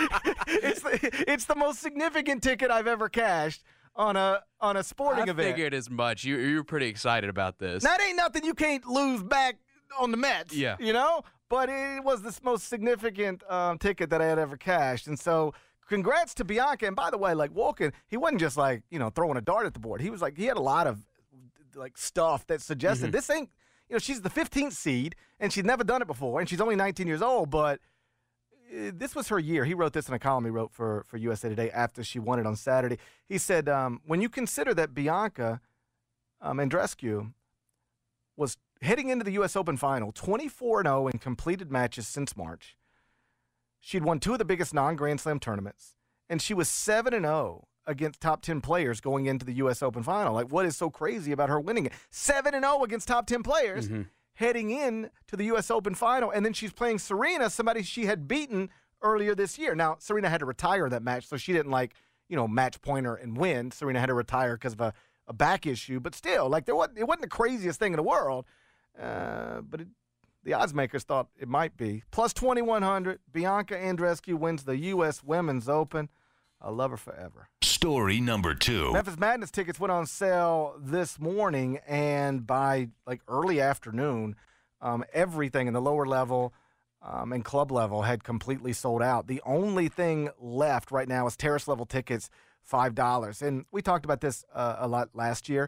It's the most significant ticket I've ever cashed on a sporting event. I figured as much. You were pretty excited about this. That ain't nothing you can't lose back on the Mets. Yeah. You know? But it was the most significant ticket that I had ever cashed. And so congrats to Bianca. And by the way, like Wolken, he wasn't just like, throwing a dart at the board. He was like, he had a lot of like stuff that suggested this ain't, she's the 15th seed and she's never done it before and she's only 19 years old, but this was her year. He wrote this in a column he wrote for USA Today after she won it on Saturday. He said, when you consider that Bianca Andreescu was heading into the U.S. Open final, 24-0 in completed matches since March, she'd won 2 of the biggest non-Grand Slam tournaments, and she was 7-0 against top 10 players going into the U.S. Open final. Like, what is so crazy about her winning it? 7-0 against top 10 players heading in to the U.S. Open final, and then she's playing Serena, somebody she had beaten earlier this year. Now, Serena had to retire that match, so she didn't, match point her and win. Serena had to retire because of a back issue, but still, it wasn't the craziest thing in the world, but the odds makers thought it might be. Plus 2,100, Bianca Andreescu wins the U.S. Women's Open. I'll love her forever. Story number 2. Memphis Madness tickets went on sale this morning, and by early afternoon, everything in the lower level and club level had completely sold out. The only thing left right now is terrace level tickets, $5. And we talked about this a lot last year.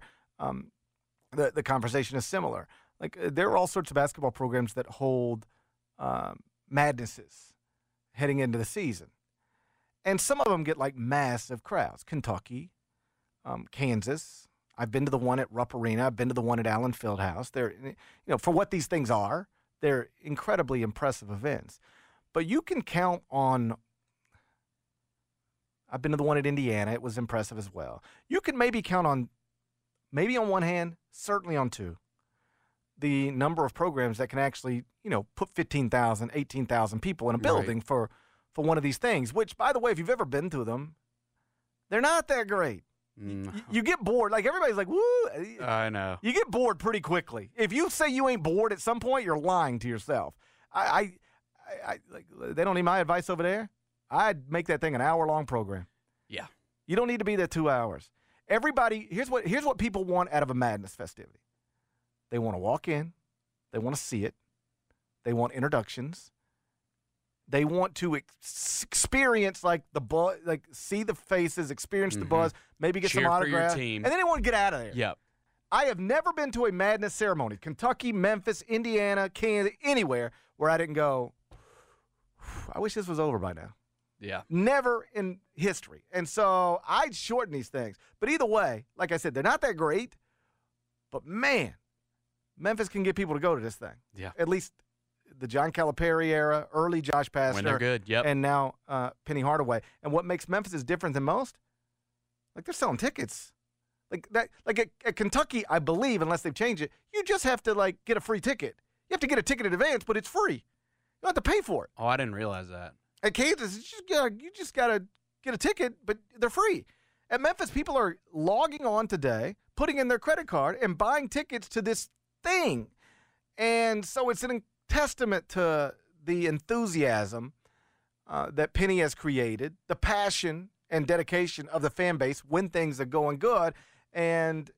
The conversation is similar. There are all sorts of basketball programs that hold madnesses heading into the season. And some of them get massive crowds. Kentucky, Kansas. I've been to the one at Rupp Arena. I've been to the one at Allen Fieldhouse. They're, for what these things are, they're incredibly impressive events. But you can count on. I've been to the one at Indiana. It was impressive as well. You can maybe count on, on one hand, certainly on two, the number of programs that can actually, put 15,000, 18,000 people in a building for one of these things, which, by the way, if you've ever been to them, they're not that great. You get bored. Everybody's like, woo. I know. You get bored pretty quickly. If you say you ain't bored at some point, you're lying to yourself. They don't need my advice over there. I'd make that thing an hour-long program. Yeah. You don't need to be there 2 hours. Everybody, here's what people want out of a Madness festivity. They want to walk in. They want to see it. They want introductions. They want to experience the buzz, see the faces, experience the buzz, maybe get Cheer some autographs, for your team. and then they want to get out of there. Yep. I have never been to a Madness ceremony, Kentucky, Memphis, Indiana, Kansas, anywhere where I didn't go, I wish this was over by now. Yeah. Never in history. And so I'd shorten these things. But either way, like I said, they're not that great. But, man, Memphis can get people to go to this thing. Yeah. At least the John Calipari era, early Josh Pastner. When they're good, yep. And now Penny Hardaway. And what makes Memphis is different than most, they're selling tickets. At Kentucky, I believe, unless they've changed it, you just have to, get a free ticket. You have to get a ticket in advance, but it's free. You don't have to pay for it. Oh, I didn't realize that. At Kansas, you just got to get a ticket, but they're free. At Memphis, people are logging on today, putting in their credit card, and buying tickets to this thing. And so it's a testament to the enthusiasm that Penny has created, the passion and dedication of the fan base when things are going good. And,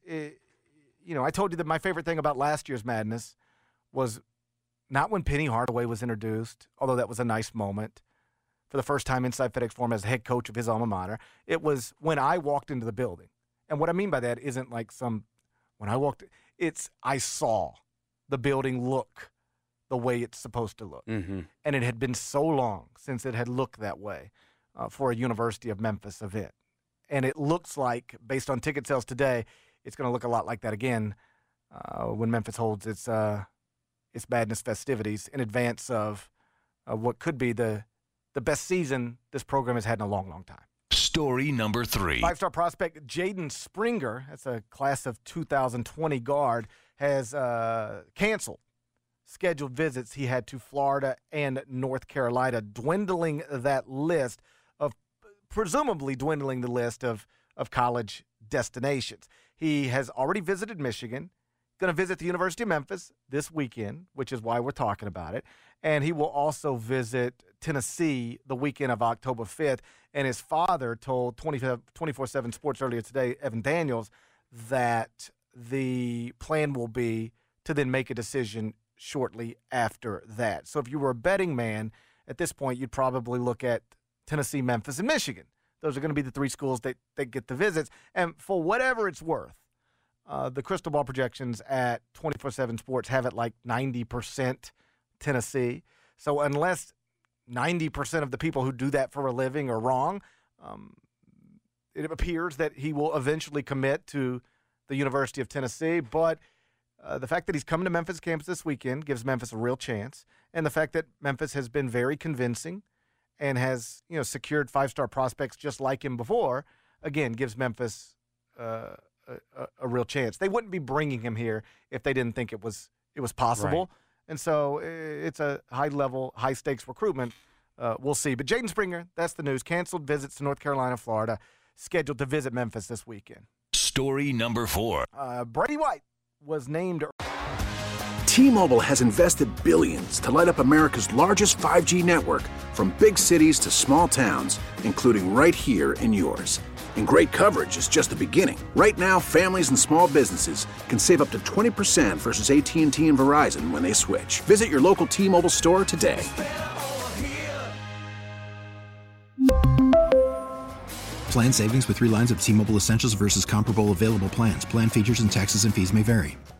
I told you that my favorite thing about last year's Madness was not when Penny Hardaway was introduced, although that was a nice moment, for the first time inside FedEx Forum as head coach of his alma mater. It was when I walked into the building. And what I mean by that isn't when I walked, I saw the building look the way it's supposed to look. Mm-hmm. And it had been so long since it had looked that way for a University of Memphis event. And it looks like, based on ticket sales today, it's going to look a lot like that again when Memphis holds its Madness festivities in advance of what could be the best season this program has had in a long, long time. Story number 3. Five-star prospect Jaden Springer, that's a class of 2020 guard, has canceled scheduled visits he had to Florida and North Carolina, presumably dwindling the list of college destinations. He has already visited Michigan. going to visit the University of Memphis this weekend, which is why we're talking about it. And he will also visit Tennessee the weekend of October 5th. And his father told 24/7 Sports earlier today, Evan Daniels, that the plan will be to then make a decision shortly after that. So if you were a betting man at this point, you'd probably look at Tennessee, Memphis, and Michigan. Those are going to be the three schools that get the visits. And for whatever it's worth, the crystal ball projections at 24/7 Sports have it like 90% Tennessee. So unless 90% of the people who do that for a living are wrong, it appears that he will eventually commit to the University of Tennessee. But the fact that he's coming to Memphis campus this weekend gives Memphis a real chance. And the fact that Memphis has been very convincing and has, secured five-star prospects just like him before, again, gives Memphis a real chance. They wouldn't be bringing him here if they didn't think it was possible. Right. And so it's a high-level, high-stakes recruitment. We'll see. But Jaden Springer, that's the news. Canceled visits to North Carolina, Florida, scheduled to visit Memphis this weekend. Story number 4. Brady White was named. T-Mobile has invested billions to light up America's largest 5G network, from big cities to small towns, including right here in yours. And great coverage is just the beginning. Right now, families and small businesses can save up to 20% versus AT&T and Verizon when they switch. Visit your local T-Mobile store today. Plan savings with 3 lines of T-Mobile Essentials versus comparable available plans. Plan features and taxes and fees may vary.